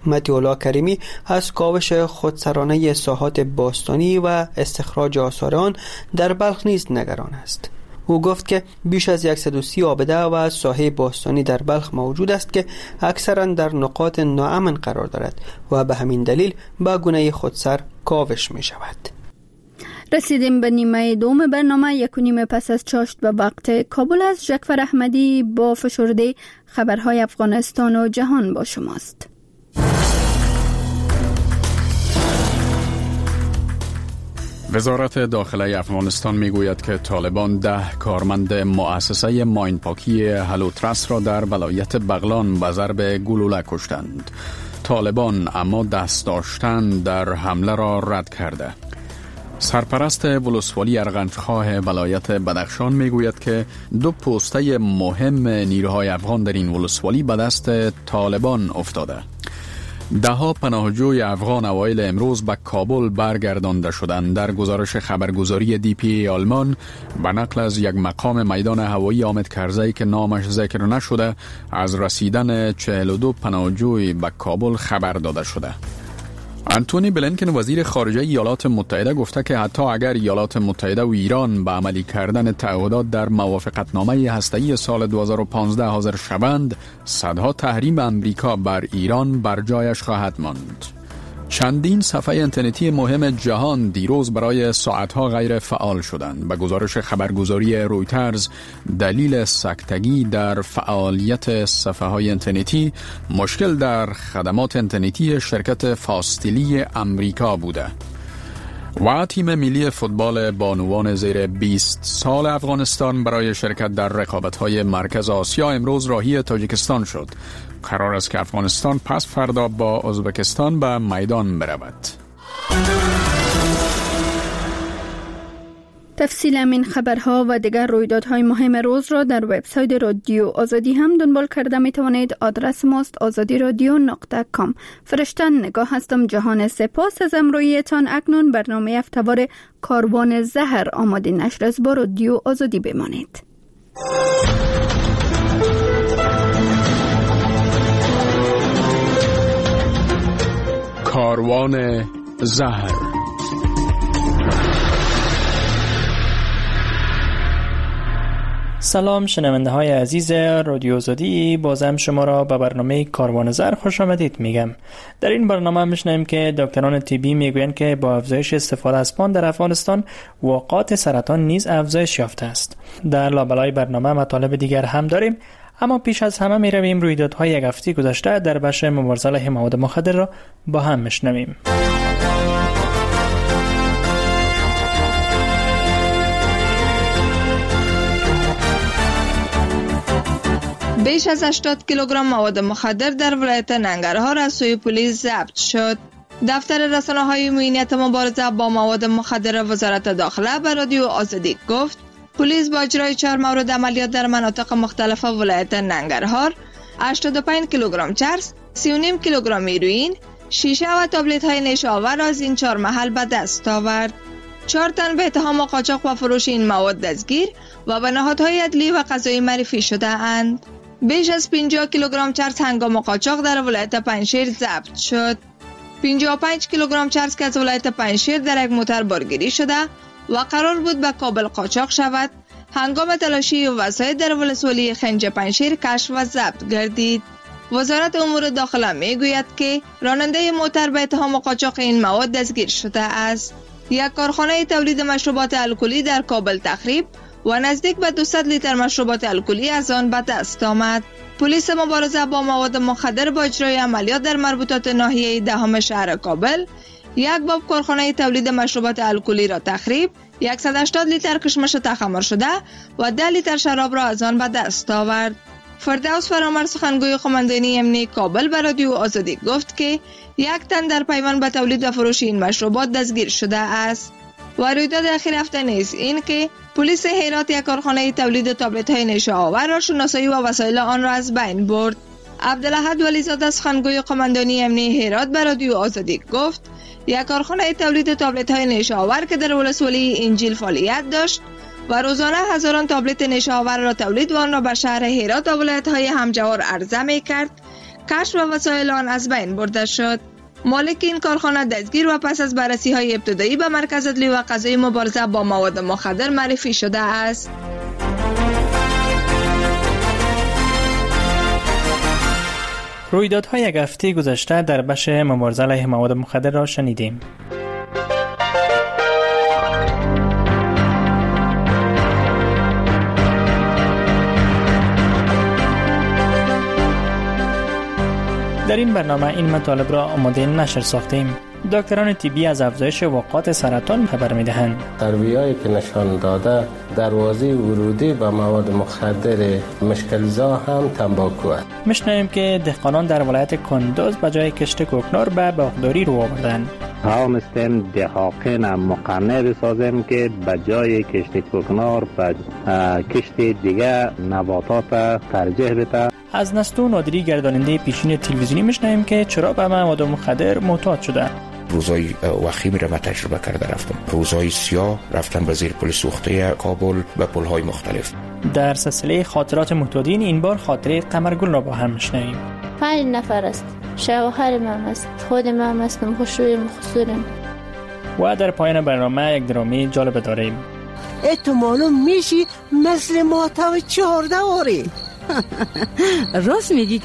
مطیع الله کریمی از کاوش خودسرانه ساحات باستانی و استخراج آثار آن در بلخ نیز نگران است. او گفت که بیش از 130 آبده و ساحه باستانی در بلخ موجود است که اکثرا در نقاط ناامن قرار دارد و به همین دلیل با گونه خودسر کاوش می شود. رسیدیم به نیمه دوم برنامه. 1:30 پس از چاشت به وقت کابل از جعفر احمدی با فشرده خبرهای افغانستان و جهان با شماست. وزارت داخله افغانستان میگوید که طالبان 10 کارمند مؤسسه ماینپاکی هلوترس را در ولایت بغلان به ضرب گلوله کشتند. طالبان اما دست داشتن در حمله را رد کرده. سرپرست ولسوالی ارغنجخواه ولایت بدخشان میگوید که 2 پوسته مهم نیروهای افغان در این ولسوالی به دست طالبان افتاده. 10 پناهجوی افغان اوایل امروز به کابل برگردانده شدند. در گزارش خبرگزاری DPA آلمان به نقل از یک مقام میدان هوایی حامد کرزی که نامش ذکر نشده، از رسیدن 42 پناهجوی به کابل خبر داده شده. انتونی بلینکن وزیر خارجه ایالات متحده گفته که حتی اگر ایالات متحده و ایران به عملی کردن تعهدات در موافقتنامه هسته‌ای سال 2015 حاضر شوند، صدها تحریم امریکا بر ایران بر جایش خواهد ماند. چندین صفحه اینترنتی مهم جهان دیروز برای ساعتها غیر فعال شدند. به گزارش خبرگزاری رویترز، دلیل سکتگی در فعالیت صفحه های اینترنتی مشکل در خدمات اینترنتی شرکت فاستیلی امریکا بوده. و تیم ملی فوتبال بانوان زیر 20 سال افغانستان برای شرکت در رقابت‌های مرکز آسیا امروز راهی تاجیکستان شد. قرار است که افغانستان پس فردا با ازبکستان به میدان برود. تفصیل این خبرها و دیگر رویدادهای مهم روز را در وبسایت رادیو آزادی هم دنبال کرده می توانید. آدرس ماست azadiradio.com. فرشتن نگاه هستم. جهان سپاس از امرویتان. اکنون برنامه هفته‌وار کاروان زهر آماده نشر است. با رادیو آزادی بمانید. کاروان زهر. سلام شنونده های عزیز رادیو آزادی، بازم شما را به برنامه کاروان زهر خوش آمدید میگم. در این برنامه میشنیم که دکتران طبی میگویند که با افزایش استفاده از پان در افغانستان وقایع سرطان نیز افزایش یافته است. در لابلای برنامه مطالب دیگر هم داریم، اما پیش از همه میرویم رویدادهای یک هفته گذشته در بخش مبارزه علیه مواد مخدر را با هم میشنویم. بیش از 80 کیلوگرم مواد مخدر در ولایت ننگرهار از سوی پلیس ضبط شد. دفتر رسانه‌های معینیت مبارزه با مواد مخدر وزارت داخله به رادیو آزادی گفت پلیس با اجرای 4 مورد عملیات در مناطق مختلف ولایت ننگرهار 85 کیلوگرم چرس، 3.5 کیلوگرم هیروئین، شیشه و تابلت های نیشه آور از این 4 محل به دست آورد. 4 تن به اتهام قاچاق و فروش این مواد دستگیر و به نهادهای عدلی و قضایی معرفی شده اند. بیش از 50 کیلوگرم چرس هنگام قاچاق در ولایت پنجشیر ضبط شد. 55 کیلوگرم چرس که از ولایت پنجشیر در یک موتر بارگیری شده و قرار بود به کابل قاچاق شود، هنگام تلاشی وسایل در ولسوالی خنج پنجشیر کشف و ضبط گردید. وزارت امور داخله میگوید که راننده موتر به اتهام قاچاق این مواد دستگیر شده است. یک کارخانه تولید مشروبات الکلی در کابل تخریب و نزدیک به 200 لیتر مشروبات الکلی از آن به دست آمد. پلیس مبارزه با مواد مخدر با اجرای عملیات در مربوطات ناحیه دهم شهر کابل یک باب کارخانه تولید مشروبات الکلی را تخریب، 180 لیتر کشمش تخمر شده و 10 لیتر شراب را از آن به دست آورد. فردوس فرامرز سخنگوی قماندانی امنیتی کابل به رادیو آزادی گفت که 1 تن در پیوند به تولید و فروش این مشروبات دستگیر شده است. و رویداد اخیر هفته نیز این که پلیس هرات یک کارخانه تولید تابلت های نیشه آور را شناسایی و وسایل آن را از بین برد. عبدالاحد ولیزاده سخنگوی قماندانی امنیتی هرات به رادیو آزادی گفت یک کارخانه تولید تابلت های نیشه آور که در ولسوالی انجیل فعالیت داشت و روزانه هزاران تابلت نیشه آور را تولید و آن را به شهر هرات و ولایت‌های همجوار عرضه می‌کرد، کشف و وسایل آن از بین برده شد. مالک این کارخانه دستگیر و پس از بررسی‌های ابتدایی به مرکز عدلی و قضایی مبارزه با مواد مخدر معرفی شده است. رویدادهای یک هفته گذشته در بخش مبارزه علیه مواد مخدر را شنیدیم. در این برنامه این مطالب را آماده نشر ساختیم. دکتران طبی از افزایش واقعات سرطان خبر می‌دهند. سروی‌هایی که نشان داده دروازه ورودی به مواد مخدر مشکل‌زا هم تنباکو است. می‌شنویم که دهقانان در ولایت کندوز به جای کشت کوکنار به باغداری رو آوردند. توانستیم دهاقین مقنعه بسازیم که به جای کشت کوکنار به کشت دیگه نباتات ترجیح بده. از نستو نادری گرداننده پیشین تلویزیونی می‌شنویم که چرا به مواد مخدر معتاد شده. روزای وخیم را تجربه کرده رفتم. روزای سیاه رفتم به زیر پل سوخته کابل و پل‌های مختلف. در سلسله خاطرات معتادین این بار خاطره قمرگل را با هم می‌شنویم. 5 نفر است. شوهر من است. خود من هستم. خوشوی مخصورم. و در پایان برنامه یک درامی جالب داریم. تو معلوم میشی مثل ماتو 14 آری. راست میگی.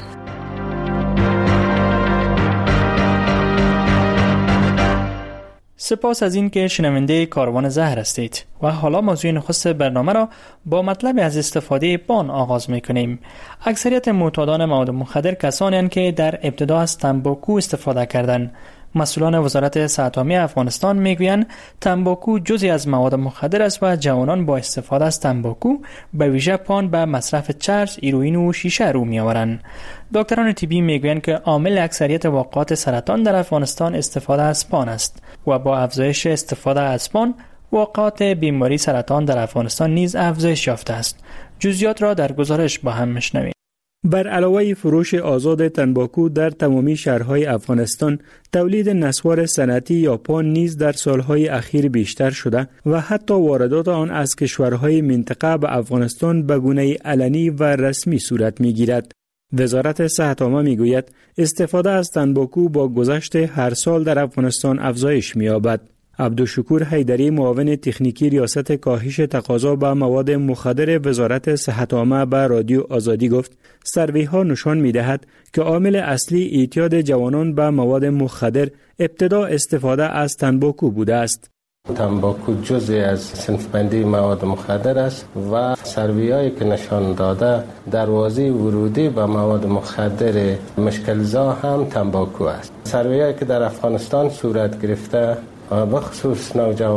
سپاس از این که شنونده کاروان زهر هستید و حالا موضوع نخست برنامه را با مطلب از استفاده پان آغاز میکنیم. اکثریت معتادان مواد مخدر کسانی هستند که در ابتدا از تنباکو استفاده کردند. مسئولان وزارت صحت عامه افغانستان میگویند تنباکو جزئی از مواد مخدر است و جوانان با استفاده از تنباکو به ویژه پان به مصرف چرس، هیروئین و شیشه رو میآورند. دکتران طبی میگویند که عامل اکثریت واقعات سرطان در افغانستان استفاده از پان است و با افزایش استفاده از پان واقعات بیماری سرطان در افغانستان نیز افزایش یافته است. جزئیات را در گزارش با هم میشنویم. بر علاوه فروش آزاد تنباکو در تمامی شهرهای افغانستان، تولید نسوار صنعتی یا پان نیز در سالهای اخیر بیشتر شده و حتی واردات آن از کشورهای منطقه به افغانستان به گونه علنی و رسمی صورت می‌گیرد. وزارت صحت عامه می‌گوید استفاده از تنباکو با گذشت هر سال در افغانستان افزایش می‌یابد. عبدالشکور حیدری معاون تکنیکی ریاست کاهش تقاضا به مواد مخدر وزارت صحت عامه به رادیو آزادی گفت سروی‌ها نشان می‌دهد که عامل اصلی اعتیاد جوانان به مواد مخدر ابتدا استفاده از تنباکو بوده است. تنباکو جزئی از صنف بندی مواد مخدر است و سروی‌هایی که نشان داده دروازه ورودی به مواد مخدر مشکل‌زا هم تنباکو است. سروی‌هایی که در افغانستان صورت گرفته و بخصوص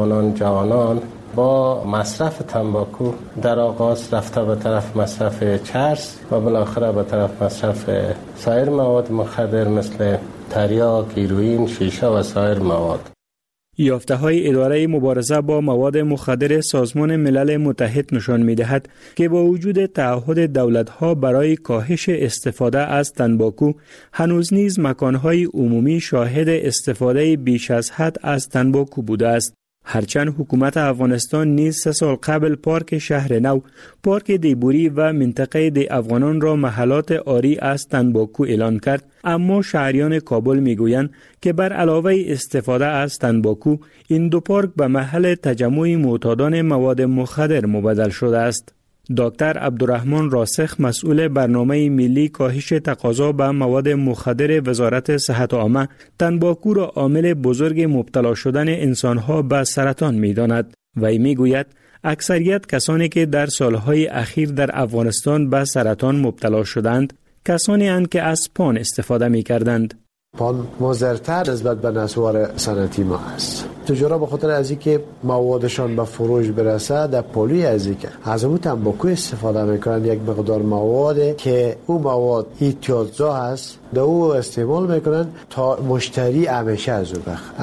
جوانان با مصرف تنباکو در آغاز رفته به طرف مصرف چرس و بالاخره به طرف مصرف سایر مواد مخدر مثل تریاک، هیروئین، شیشه و سایر مواد. یافته‌های اداره مبارزه با مواد مخدر سازمان ملل متحد نشان می‌دهد که با وجود تعهد دولت‌ها برای کاهش استفاده از تنباکو، هنوز نیز مکان‌های عمومی شاهد استفاده بیش از حد از تنباکو بوده است. هرچند حکومت افغانستان نیز 3 سال قبل پارک شهر نو، پارک دیبوری و منطقه دی افغانان را محلات عاری از تنباکو اعلان کرد، اما شهریان کابل میگویند که بر علاوه استفاده از تنباکو، این دو پارک به محل تجمع معتادان مواد مخدر مبدل شده است. دکتر عبدالرحمن راسخ مسئول برنامه ملی کاهش تقاضا به مواد مخدر وزارت صحت عامه تنباکو را عامل بزرگ مبتلا شدن انسانها به سرطان می‌داند و میگوید اکثریت کسانی که در سالهای اخیر در افغانستان به سرطان مبتلا شدند کسانی اند که از پان استفاده می‌کردند. پان مضرتر نسبت به نسوار صنعتی ما است. تجارا به خاطر از اینکه موادشان به فروش برسه در پولی از اینکه از اون تنباکو استفاده میکنن، یک مقدار مواد که اون مواد اعتیادزا هست در او استعمال میکنن تا مشتری همیشه از اون بخ.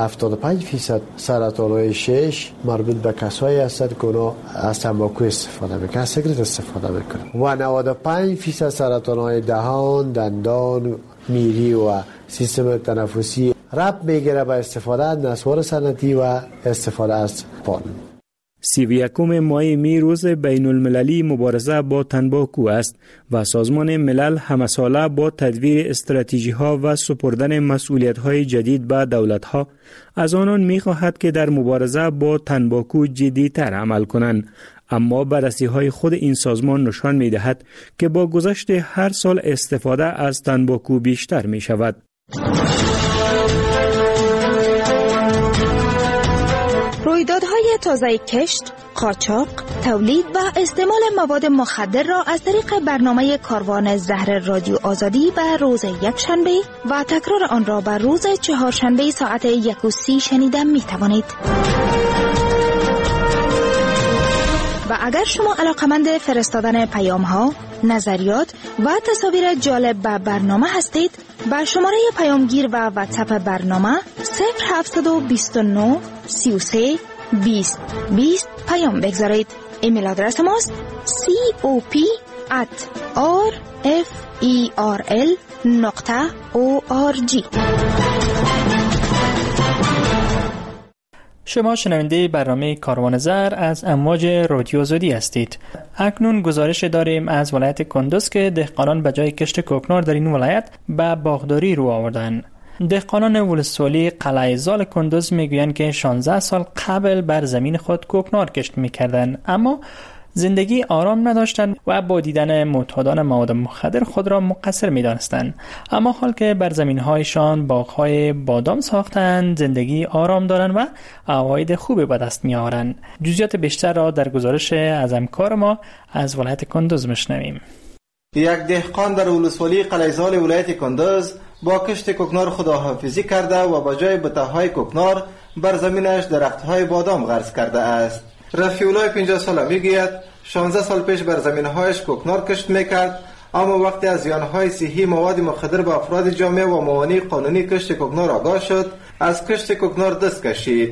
75% سرطانهای شش مربوط به کسایی هستند که اونا از تنباکو استفاده میکنن، از سیگرت استفاده میکنن و 95% سرطانهای دهان، دندان، میری و سیستم تنفسی ربط میگیره به استفاده از نسوار صنعتی و استفاده از پان. 31 ماه می روز بین المللی مبارزه با تنباکو است و سازمان ملل همساله با تدویر استراتژی ها و سپردن مسئولیت های جدید به دولت ها از آنان می خواهد که در مبارزه با تنباکو جدی تر عمل کنند. اما بررسی های خود این سازمان نشان می دهد که با گذشت هر سال استفاده از تنباکو بیشتر می شود. رویدادهای تازه کشت، قاچاق، تولید و استعمال مواد مخدر را از طریق برنامه کاروان زهر رادیو آزادی به روز یکشنبه و تکرار آن را به روز چهارشنبه ساعت 1:30 شنیده می توانید. و اگر شما علاقمند فرستادن پیام ها، نظریات و تصاویر جالب به برنامه هستید، با شماره پیامگیر و واتساپ برنامه 0729 33 20 20 پیام بگذارید. ایمیل آدرس ماست cop@rferl.org. شما شنونده برنامه کاروان زر از امواج رادیو آزادی هستید. اکنون گزارش داریم از ولایت کندوز که دهقانان به جای کشت کوکنار در این ولایت به باغداری رو آوردند. دهقانان ولسوالی قلعه زال کندوز میگویند که 16 سال قبل بر زمین خود کوکنار کشت میکردند، اما زندگی آرام نداشتند و با دیدن معتادان مواد مخدر خود را مقصر می‌دانستند. اما حال که بر زمین‌هایشان باغ‌های بادام ساختند، زندگی آرام دارند و عواید خوبی به دست می‌آورند. جزئیات بیشتر را در گزارش از همکار ما از ولایت کندوز می‌شنویم. یک دهقان در ولسوالی قلعه زال ولایت کندوز با کشت کوکنار خداحافظی کرده و با جای بته‌های کوکنار بر زمینش درخت‌های بادام غرس کرده است. رفیع الله 50 ساله میگوید 16 سال پیش بر زمینهایش کوکنار کشت میکرد، اما وقتی از زیانهای صحی مواد مخدر به افراد جامعه و موانع قانونی کشت کوکنار آگاه شد، از کشت کوکنار دست کشید.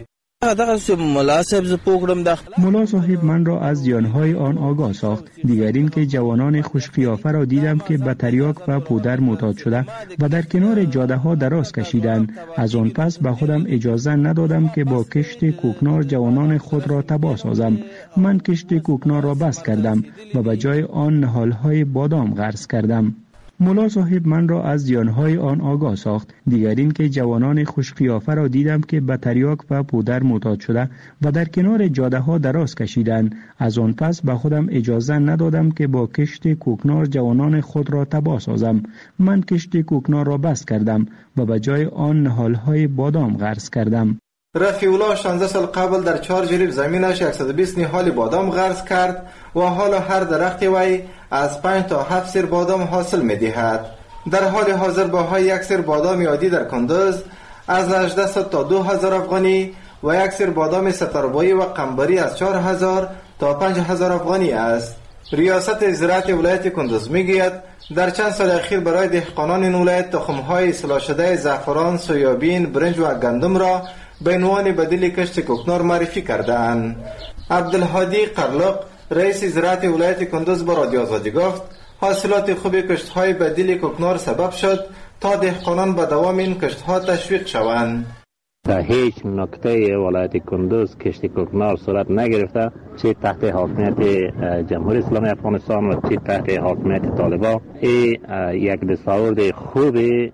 ملا صاحب من را از زیانهای آن آگاه ساخت. دیگر این که جوانان خوش قیافه را دیدم که به تریاک و پودر معتاد شده و در کنار جاده ها دراز کشیدند. از آن پس به خودم اجازه ندادم که با کشت کوکنار جوانان خود را تباه سازم. من کشت کوکنار را بس کردم و به جای آن نهالهای بادام غرس کردم. ملا صاحب من را از زیانهای آن آگاه ساخت. دیگر این که جوانان خوش قیافه را دیدم که به تریاک و پودر معتاد شده و در کنار جاده ها دراز کشیدند. از آن پس به خودم اجازه ندادم که با کشت کوکنار جوانان خود را تباه سازم. من کشت کوکنار را بس کردم و به جای آن نهالهای بادام غرس کردم. رفیع الله 16 سال قبل در 4 جریب زمینش 120 نهال بادام غرس کرد و حالا هر درخت وی از 5 تا 7 سیر بادام حاصل می دهد. در حال حاضر باهای یک سیر بادام عادی در کندوز از 1800 تا 2000 افغانی و یک سیر بادام ستاربایی و قنبری از 4000 تا 5000 افغانی است. ریاست زراعت ولایت کندوز میگوید در چند سال اخیر برای دهقانان این ولایت تخم‌های اصلاح شده زعفران، سویابین، برنج و گندم را به عنوان بدیل کشت کوکنار معرفی کرده‌اند. عبدالهادی قرلق رئیس زراعت ولایت کندوز با رادیو آزادی گفت حاصلات خوب کشت‌های بدیل کوکنار سبب شد تا دهقانان به دوام این کشت‌ها تشویق شوند. در هیچ نقطه ولایت کندوز کشت کوکنار صورت نگرفته، چه تحت حاکمیت جمهوری اسلامی افغانستان و چه تحت حاکمیت طالبان. این یک دستاورد خوب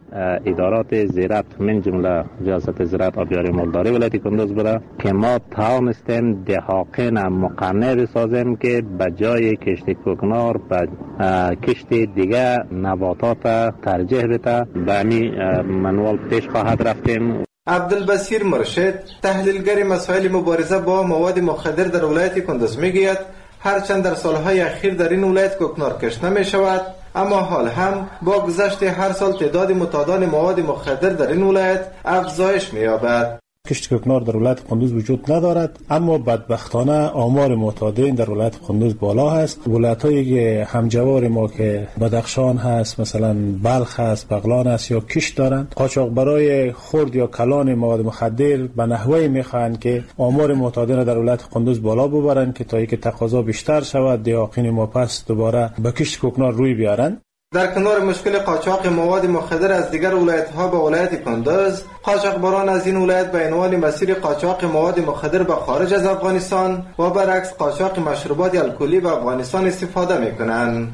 ادارات زراعت من جمله ریاست زراعت آبیاری مالداری ولایت کندوز بوده که ما توانستیم دهقان مقنع بسازیم که به جای کشت کوکنار به کشت دیگه نباتات ترجیح بده. به همین منوال پیش خواهد رفتیم. عبدالبصیر مرشد تحلیلگر مسائل مبارزه با مواد مخدر در ولایت کندوز میگوید هرچند در سالهای اخیر در این ولایت کوکنار کشت نمی شود، اما حال هم با گذشت هر سال تعداد معتادان مواد مخدر در این ولایت افزایش می‌یابد. کشت کوکنار در ولایت کندوز وجود ندارد، اما بدبختانه آمار معتادین در ولایت کندوز بالا هست. ولایت‌های همجوار ما که بدخشان هست، مثلا بلخ هست، بغلان هست یا کشت دارند، قاچاق برای خرد یا کلان مواد مخدر به نحوی میخواهند که آمار معتادین در ولایت کندوز بالا ببرند که تا اینکه تقاضا بیشتر شود دهقان ما پس دوباره به کشت کوکنار روی بیارند. در کنار مشکل قاچاق مواد مخدر از دیگر ولایت‌ها به ولایت کندوز، قاچاقبران از این ولایت به عنوان مسیر قاچاق مواد مخدر به خارج از افغانستان و برعکس قاچاق مشروبات الکلی به افغانستان استفاده می‌کنند.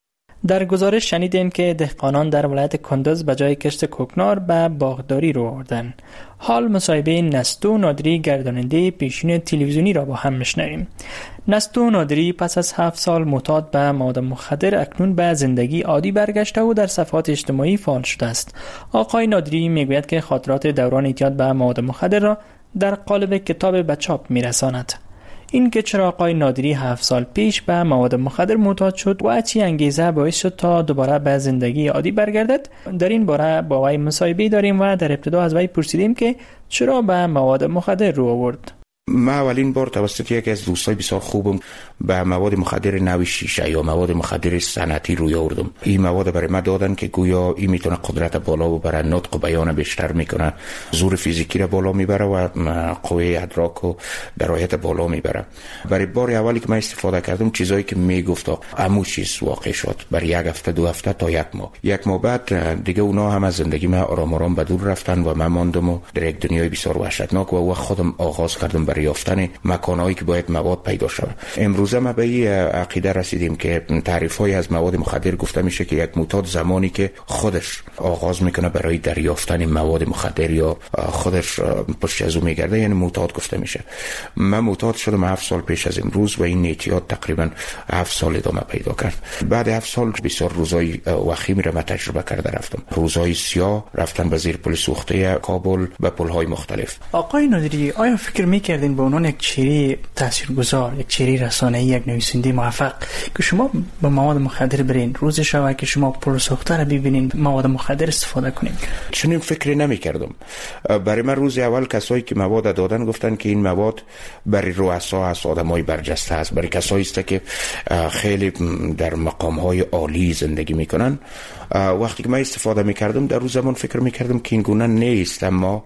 در گزارش شنیدیم که دهقانان در ولایت کندوز به جای کشت کوکنار به باغداری رو آوردن. حال مصاحبه نستو نادری گرداننده پیشین تلویزیونی را با هم میشنویم. نستو نادری پس از 7 سال معتاد به مواد مخدر اکنون به زندگی عادی برگشته و در صفحات اجتماعی فعال شده است. آقای نادری میگوید که خاطرات دوران اعتیاد به مواد مخدر را در قالب کتاب به چاپ میرساند. این که چرا آقای نادری 7 سال پیش به مواد مخدر معتاد شد و چی انگیزه باعث شد تا دوباره به زندگی عادی برگردد، در این باره با وی مصاحبه داریم و در ابتدا از وی پرسیدیم که چرا به مواد مخدر رو آورد. من اولین بار توسط یکی از دوستای بسیار خوبم به مواد مخدر نوع شیشه یا مواد مخدر صنعتی روی آوردم. این مواد برای من دادن که گویا این میتونه قدرت بالا ببره، نطق و بیان بیشتر میکنه، زور فیزیکی را بالا میبره و قوه ادراک و درایت بالا میبره. برای بار اولی که من استفاده کردم چیزایی که میگفت عمو چیز واقع شد. برای 1 هفته 2 هفته تا 1 ماه بعد دیگه اونا هم از زندگی من آرام آرام به دور رفتن و من ماندم و در یک دنیای بسیار وحشتناک و خودم آغاز کردم یافتن مکانهایی که باید مواد پیدا شود. امروزه ما به این عقیده رسیدیم که تعریف‌های از مواد مخدر گفته میشه که یک معتاد زمانی که خودش آغاز میکنه برای دریافتن مواد مخدر یا خودش پشت از او میگرده، یعنی معتاد گفته میشه. من معتاد شدم 7 سال پیش از امروز و این اعتیاد تقریبا 7 سال ادامه پیدا کرد. بعد 7 سال بسیار روزای وخیمی را تجربه کرده رفتم. روزای سیاه رفتن به زیر پل سوخته کابل به پل‌های مختلف. آقای نادری، آیا فکر میکردین به عنوان یک چهره تاثیرگذار، یک چهره رسانه‌ای، یک نویسنده موفق که شما به مواد مخدر برین، روز شب که شما پل سوخته را ببینین مواد مخدر استفاده کنین؟ چنین فکری نمی‌کردم. برای من روز اول کسایی که مواد دادن گفتن که این مواد برای رؤسا هست، آدمای برجسته است، برای کسایی است که خیلی در مقام‌های عالی زندگی میکنن. وقتی که من استفاده میکردم در روز زمان فکر میکردم که این گونه نیست، اما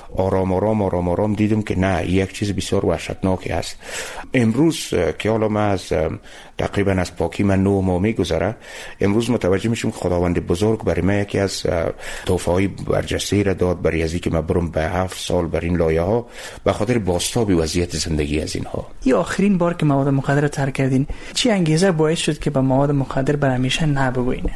آرام دیدم که نه، یک چیز بسیار وحشتناکی است. امروز که حالا من از تقریبا از پاکی من 9 ماه میگذره، امروز متوجه میشم که خداوند بزرگ برای من یکی از تحفه‌های برجسته را داد، برای از اینکه من برم به 7 سال بر این لایه ها به خاطر بازتاب وضعیت زندگی از اینها. این آخرین بار که مواد مخدر ترک کردین چی انگیزه باعث شد که به مواد مخدر بر همیشه نبوین؟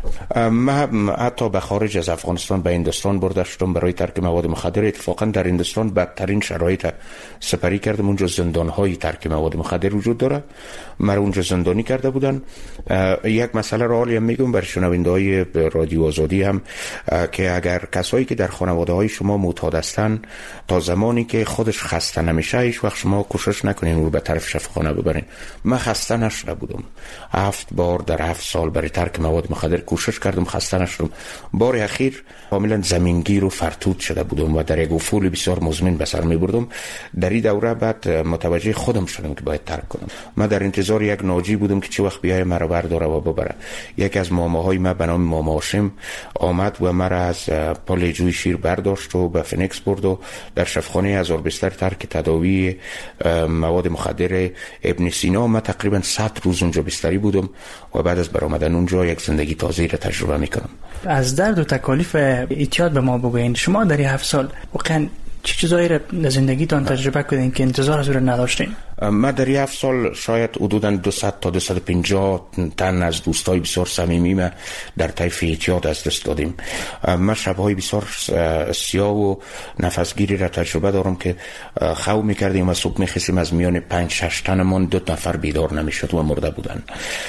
من حتی به خارج از افغانستان به هندوستان برده شدم برای ترک مواد مخدر. اتفاقا در هندوستان بدترین شرایط سپری کردم. اونجا زندان‌های ترک مواد مخدر وجود داره. من اونجا زندانی کرده بودن. یک مسئله را حالی هم میگم برای شنونده‌های رادیو آزادی هم که اگر کسایی که در خانواده‌های شما معتاد هستن تا زمانی که خودش خسته نمیشه هیچ وقت شما کوشش نکنین او رو به طرف شفاخانه ببرین. من خسته نشده بودم. 7 بار در 7 سال برای ترک مواد مخدر کوشش کردم، خسته نشدم. بار اخیر کاملا زمینگیر و فرتود شده بودم و در یک افول بسیار مزمن به سر می‌بردم. در این دوره بعد متوجه خودم شدم که باید ترک کنم. من در انتظار یک ناجی بودم که چه وقت بیای مرا برداره و ببره. یکی از ماماهای من به نام ماما هاشم آمد و مرا از پل جوی شیر برداشت و به فنکس برد و در شفاخانه هزار بستر ترک تداوی مواد مخدر ابن سینا من تقریبا 100 روز اونجا بستری بودم و بعد از برآمدن اونجا یک زندگی تازه را تجربه میکنم. از درد و تکالیف اعتیاد به ما بگوین. شما در 7 سال واقعا چه چیزایی را زندگیتان تجربه کردین که انتظار از اون نداشتین؟ ما در 7 سال شاید حدوداً 200 تا 250 تن از دوستای بسیار صمیمی ما در طیف اعتیاد از دست دادیم. ما شب‌های بسیار سیاه و نفسگیری را تجربه دارم که خواب می‌کردیم و صبح می‌خواستیم از میان 5-6 تنمون 2 نفر بیدار نمی‌شد و مرده بودن.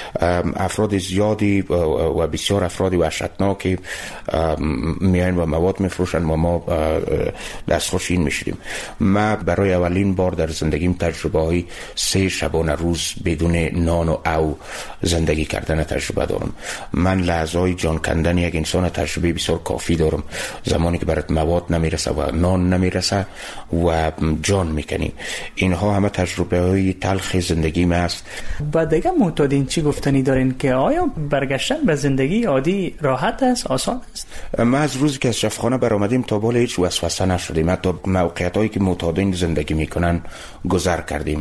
افراد زیادی و بسیار افراد وحشتناکی میاین و مواد می‌فروشن و ما دستخوش این می‌شدیم. ما برای اولین بار در زندگیم تجربه 3 شبانه روز بدون نان و او زندگی کردن تجربه دارم. من لحظه‌های جان کندن یک انسان تجربه بسیار کافی دارم. زمانی که برات مواد نمیرسه و نان نمیرسه و جان میکنی. اینها همه تجربه های تلخ زندگی ما است. و دیگه معتادین چی گفتنی دارین که آیا برگشتن به زندگی عادی راحت است، آسان است؟ ما از روزی که از شفاخانه برآمدیم تا بالا هیچ وسوسه نشدیم. حتی موقعیتایی که معتادین زندگی میکنن گذر کردیم.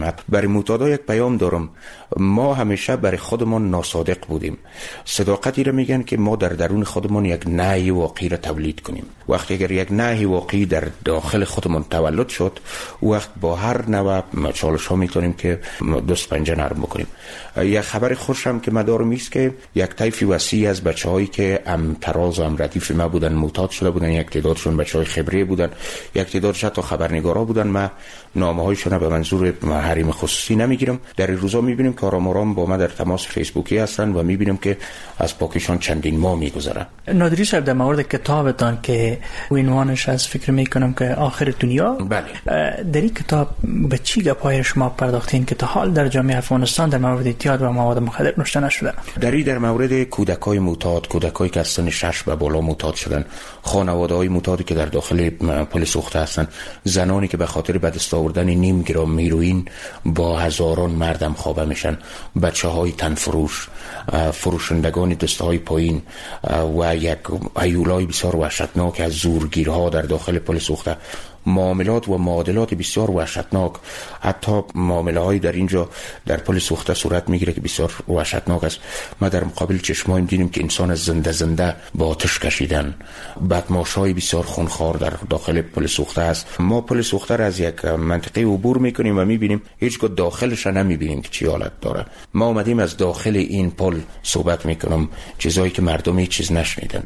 برای معتادا یک پیام دارم. ما همیشه برای خودمان ناصادق بودیم. صداقتی را میگن که ما در درون خودمان یک نهی واقعی را تولید کنیم. وقتی اگر یک نهی واقعی در داخل خودمان تولد شد، وقت با هر نوع چالش ها میتونیم که دست پنجه نرم بکنیم. یک خبر خوشم که من دارم است که یک طیف وسیع از بچه‌هایی که تراز و ردیف ما بودن معتاد شده بودن، یک تعدادشون بچه‌های خبره بودن، یک تعدادش حتی خبرنگارا بودن. من نامه‌هایشون به منظور حریم خصوصی نمیگیرم. در این روزا میبینیم که آرام با ما در تماس فیسبوکی هستن و میبینیم که از پاکشان چندین ماه میگذره. نادری صاحب، در مورد کتابتان که عنوانش از فکر میکنم که آخر دنیا، بله، در این کتاب به چی گپای شما پرداختین که تا حال در جامعه افغانستان در مورد اعتیاد و مواد مخدر نوشته نشده؟ در مورد کودکای معتاد، کودکایی که از سن 6 به بالا معتاد شدن، خانواده‌های معتادی که در داخل پل سوخته هستن، زنانی که به خاطر به دست آوردن نیم گرم هیروئین با هزاران مردم خوابه میشن، بچه‌های تنفروش، فروشندگان دستهای پایین و یک هیولای بسیار وحشتناک از زورگیرها در داخل پل سوخته، معاملات و معادلات بسیار وحشتناک. حتی معامله های در اینجا در پل سوخته صورت میگیره که بسیار وحشتناک است. ما در مقابل چشمایم دیدیم که انسان از زنده با آتش کشیدن، بدماشای بسیار خونخوار در داخل پل سوخته است. ما پل سوخته را از یک منطقه عبور میکنیم و میبینیم هیچگاه داخلش را نمیبینیم که چی حالت داره. ما اومدیم از داخل این پل صحبت میکنم، چیزایی که مردم هیچ چیز نشنیدن.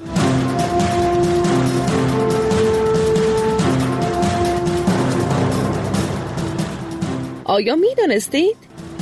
آیا می دانستید؟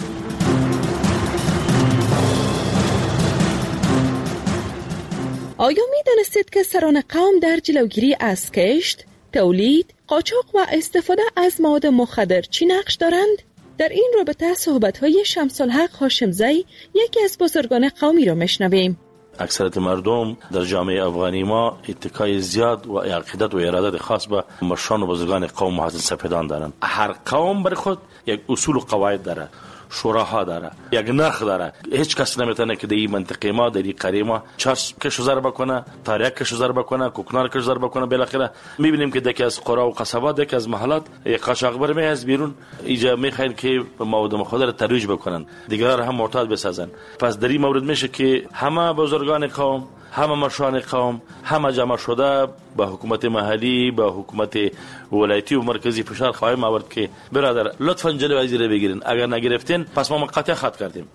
آیا می دانستید که سران قوم در جلوگیری از کشت، تولید، قاچاق و استفاده از مواد مخدر چی نقش دارند؟ در این رابطه صحبت‌های شمس الحق هاشمزی، یکی از بزرگان قومی را میشنویم. اکثریت مردم در جامعه افغانی ما اتکای زیاد و عقیدت و ارادت خاص به مشان و بزرگان قوم محسن سپیدان دارند. هر قوم برای خود یک اصول و قواعد داره، شوراها داره، یک نرخ داره. هیچ کس نمیتونه که در این منطقه ما، در این قریه ما چرس کشو ضرب کنه، تاریک کشو ضرب کنه، کوکنار کشو ضرب کنه. بالاخره میبینیم که دکی از قرا و قصبات، دکی از محلات یک قاچاقبر می از بیرون اینجا میخواین که مواد مخدر ترویج بکنن، دیگران هم معتاد بسازن. پس در این مورد میشه که همه بزرگان قوم، همه مشان قوم، همه جمع شده با حکومت محلی، با حکومت ولایتی و مرکزی فشار خواهیم آورد که برادر لطفاً جلوی از این بگیرین، اگر نگرفتین پس ما قطع خط کردیم.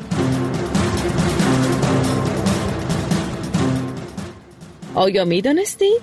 آیا می دانستید؟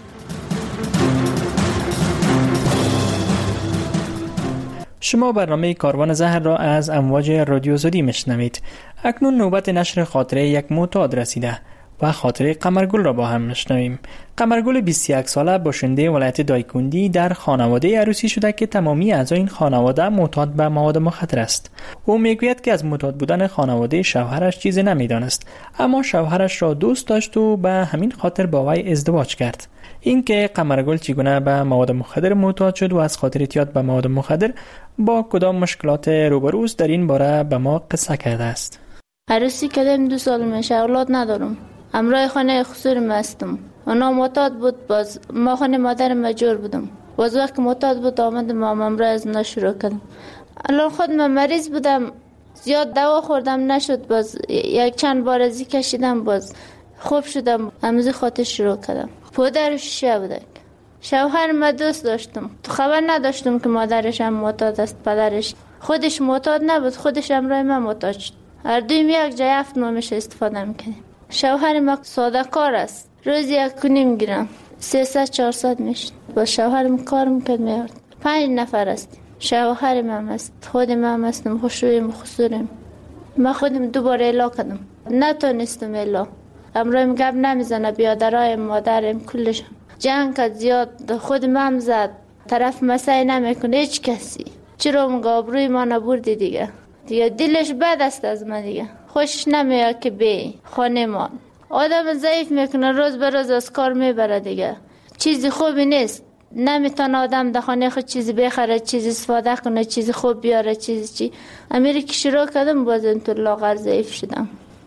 شما برنامه کاروان زهر را از امواج رادیو زدی میشنوید. اکنون نوبت نشر خاطره یک معتاد رسیده و خاطره قمرگل را با هم میشنویم. قمرگل 21 ساله باشنده ولایت دایکندی در خانواده عروسی شده که تمامی اعضای این خانواده معتاد به مواد مخدر است. او میگوید که از معتاد بودن خانواده شوهرش چیزی نمیدانست، اما شوهرش را دوست داشت و به همین خاطر با وی ازدواج کرد. اینکه قمرگل چگونه به مواد مخدر معتاد شد و از خاطر اعتیاد به مواد مخدر با کدام مشکلات روبروست در این باره به ما قصه کرده است. عروسی کردم 2 سال میشه، اولاد ندارم. همراه خانه خسورم هستم. اونا معتاد بود، باز ما خانه مادر مجور بودم. باز وقت معتاد بود آمدم همراه از اونا شروع کردم. الان خود من مریض بودم، زیاد دوا خوردم نشد، باز یک چند بار ازی کشیدم، باز خوب شدم، همزی خاطر شروع کردم. پدرش شیعه بودن. شوهر ما دوست داشتم، تو خبر نداشتم که مادرش هم معتاد است. پدرش خودش معتاد نبود، خودش همراه من معتاد شد. هر دویم یک جای هفت ماهش استفاده میکنیم. شوهر ما ساده کار است، روزی 1.5 میگیرم، 300-400 میشه. با شوهرم کار میکرد میارد. 5 نفر است. شوهر من است، خود من هستم، خوشویم خسوریم. ما خودم 2 بار اعلا کردم، نتونستم اعلا. امروز گپ نمیزنه، بیادرای مادرم کلش جنگ کرد زیاد، خود من زد، طرف مسای نمیکنه هیچ کسی. چرا مگابروی ما نبردی دیگه دلش بد است از من دیگه، خوشش نمیاد که بی خانه ما آدم ضعیف میکنه، روز به روز از کار میبره دیگه، چیزی خوبی نیست. نمیتونه آدم در خانه خود چیزی بخره، چیزی استفاده کنه، چیزی خوب بیاره، چیزی امریکی شروع کردم، باز اینطور لاغر ضعیف شدم.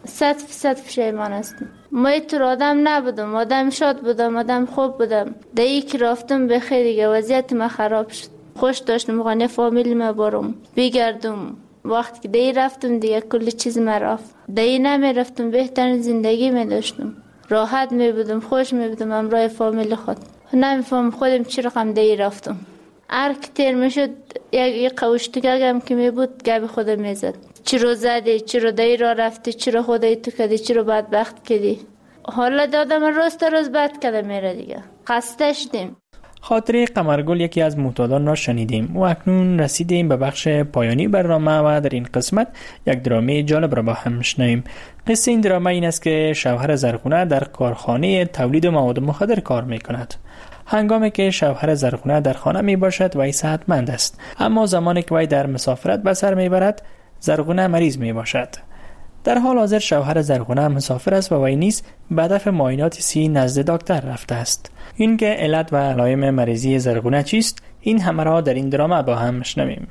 100% پشیمان هستم. ما اینطور آدم نبودم، آدم شاد بودم، آدم خوب بودم. دیگه که رفتم بخیر دیگه وضعیت ما خراب شد. خوش داشتم خانه فامیل ما برم بگردم. وقتی که دی رفتم دیگه کل چیز ما رفت. دی نمی رفتم بهترین زندگی می داشتم، راحت می بودم، خوش می بودم همراه فامیل خود. نمیفهم خودم چی رقم دی رفتم. هر که تیر می شد یک قوشتگم که می بود گب خودم می زد. چی رو زدی، چی رو دی را رفتی، چی رو خودی تو کدی، چی رو بدبخت کدی. حالا دادم روز تا روز بد کده میره دیگه. خسته شدیم. خاطره قمرگل یکی از معتادان را شنیدیم و اکنون رسیدیم به بخش پایانی برنامه و در این قسمت یک درامه جالب را با هم میشنویم. قصه این درامه این است که شوهر زرخونه در کارخانه تولید مواد مخدر کار میکند. هنگامی که شوهر زرخونه در خانه می باشد وی صحتمند است، اما زمانی که وی در مسافرت به سر میبرد زرخونه مریض می باشد. در حال حاضر شوهر زرخونه مسافر است و وی نیز به هدف معاینات سی نزد دکتر رفته است. این که علت و علائم مریضی زرخونه چیست، این همه را در این درامه با هم میشنویم.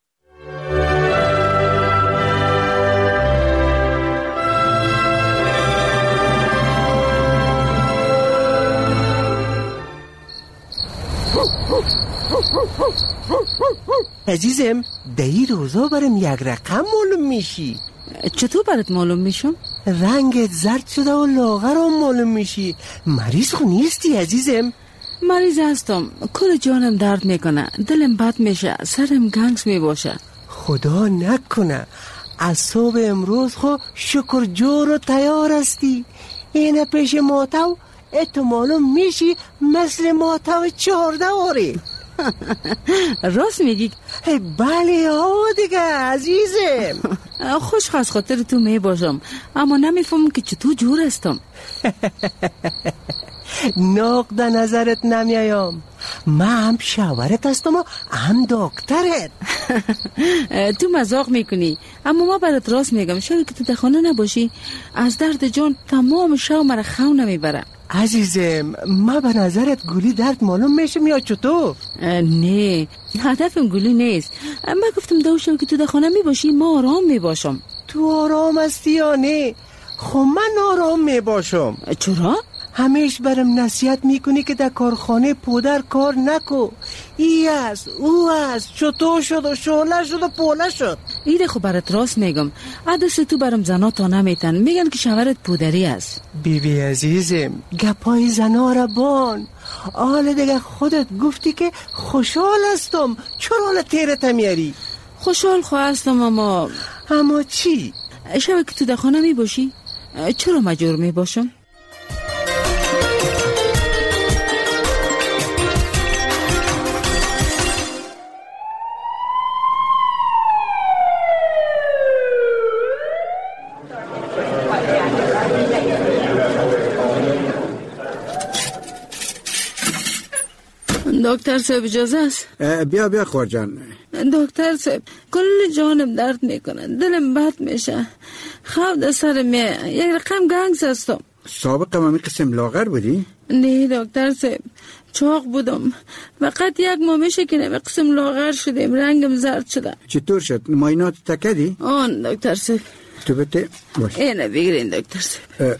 عزیزم دایی روزا برم یک رقم معلوم میشی. چطور برات معلوم میشم؟ رنگت زرد شده و لاغرم معلوم میشی. مریض خو نیستی عزیزم؟ مریض هستم، کل جانم درد میکنه، دلم بد میشه، سرم گنگس میباشه. خدا نکنه از صبح امروز خو شکر جور و تیار هستی. اینه پیش ماتو اتو معلوم میشی مثل ماتو 14 آره. راست میگی؟ بله دیگه عزیزم. خوش خواست خاطر تو می باشم، اما نمیفهمم که چطور جور هستم. نقد نظرت نمیایم. من هم شوهرت هستم و هم دکترت. تو مزاق میکنی، اما ما برات راست میگم. شاید که تو در خانه نباشی از درد جان تمام شو مرا خو نمیبره. عزیزم ما به نظرت گولی درد معلوم میشم یا چطور؟ نه هدفم گولی نیست. من گفتم دوشم که تو در خانه میباشی ما آرام میباشم. تو آرام هستی یا نه؟ خب من آرام میباشم. چرا؟ همیش برم نصیحت میکنی که در کارخانه پودر کار نکو. ای است او است، چطور شد و شعله شد و پوله شد. ایده خب برات راست میگم. عدس تو برم زنا تا نمیتن، میگن که شوهرت پودری است. بیبی عزیزم گپای زنا را بان. حال دیگه خودت گفتی که خوشحال هستم، چرا حال تیرت میاری؟ خوشحال هستم اما چی؟ شب که تو در خانه میباشی چرا مجبور میباشم؟ دکتر صاحب اجازه است؟ بیا خور جان. دکتر صاحب کل جانم درد میکنه، دلم بد میشه، خواب در سرم یک رقم گنگس هستم. سابقا همین قسم لاغر بودی؟ نه دکتر صاحب چاق بودم، فقط یک ماه میشه که نمی قسم لاغر شدیم، رنگم زرد شده. چطور شد؟ معاینات تکدی؟ آن دکتر صاحب. تو بته باش. اینه بگیرین دکتر صاحب.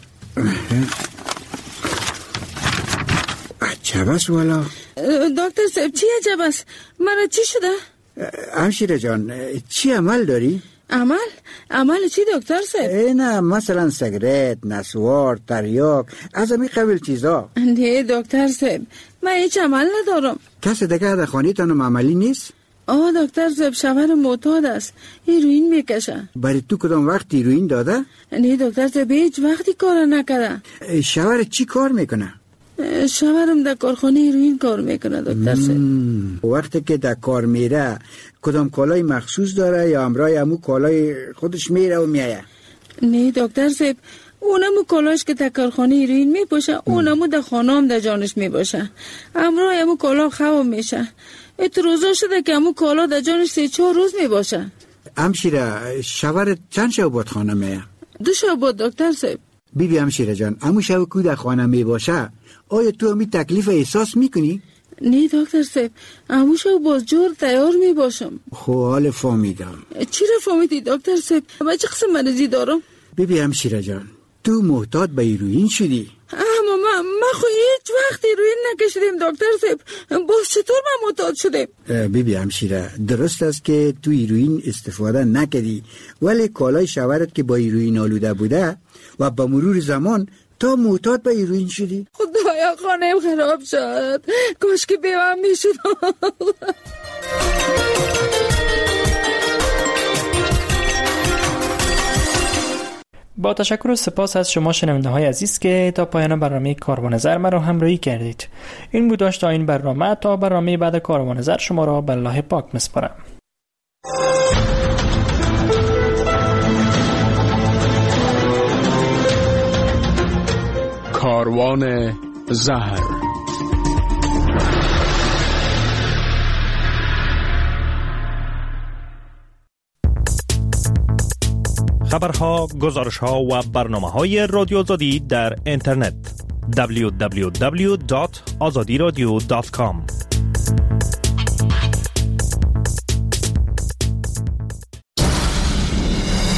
عجب است والا. دکتر صاحب چی عجب است؟ مرا چی شده؟ همشیره جان چی عمل داری؟ عمل چی دکتر صاحب؟ نه مثلا سیگرت، نسوار، تریاک، از همین قبیل چیزا. نه دکتر صاحب من هیچ عمل ندارم. کسی دیگه در خانه تانم عملی نیست؟ دکتر صاحب شوهر معتاد است، هیروئین میکشه. برای تو کدام وقت هیروئین داده؟ نه دکتر صاحب هیچ وقتی کار نکرده. شوهر چی کار میکنه؟ شوهرم در کارخانه هیروئین کار میکنه دکتر صاحب. وقتی که در کار میره کدام کالای مخصوص داره یا همراه همون کالای خودش میره و میایه؟ نه دکتر صاحب اونمو کالاش که در کارخانه هیروئین میپوشه، اونمو در خانه هم در جانش میباشه، همراه همون کالا خواب میشه. اتروزا شده که همون کالا در جانش 3-4 روز میباشه. همشیره شوهر چند شب بود خانه میه؟ 2 شب بود دکتر صاحب. بیبی همشیره جان همون شب که در خانه میباشه آیا تو همی تکلیف احساس میکنی؟ نه دکتر صاحب همون شب باز جور تیار میباشم. خب حال فهمیدم. چی را فهمیدی دکتر صاحب؟ من چه قسم مریضی دارم؟ بیبی همشیره جان تو محتاط به هیروئین شدی؟ اما من خو هیچ هیچ وقتی روین نکشیدیم دکتر صاحب. باز چطور ما معتاد شدیم؟ بیبی همشیره، درست است که تو هیروئین استفاده نکردی، ولی کالای شوهرت که با هیروئین آلوده بوده و با مرور زمان تا معتاد به هیروئین شدی. خدایا خانم خراب شد، کاش که بیوم میشد. با تشکر و سپاس از شما شنونده های عزیز که تا پایان برنامه کاروان زر مرا همراهی کردید. این بود داشت این برنامه. تا برنامه بعد کاروان زر شما را به الله پاک میسپارم. کاروان زهر. خبرها، گزارشها و برنامه‌های رادیو آزادی در اینترنت www.azadiradio.com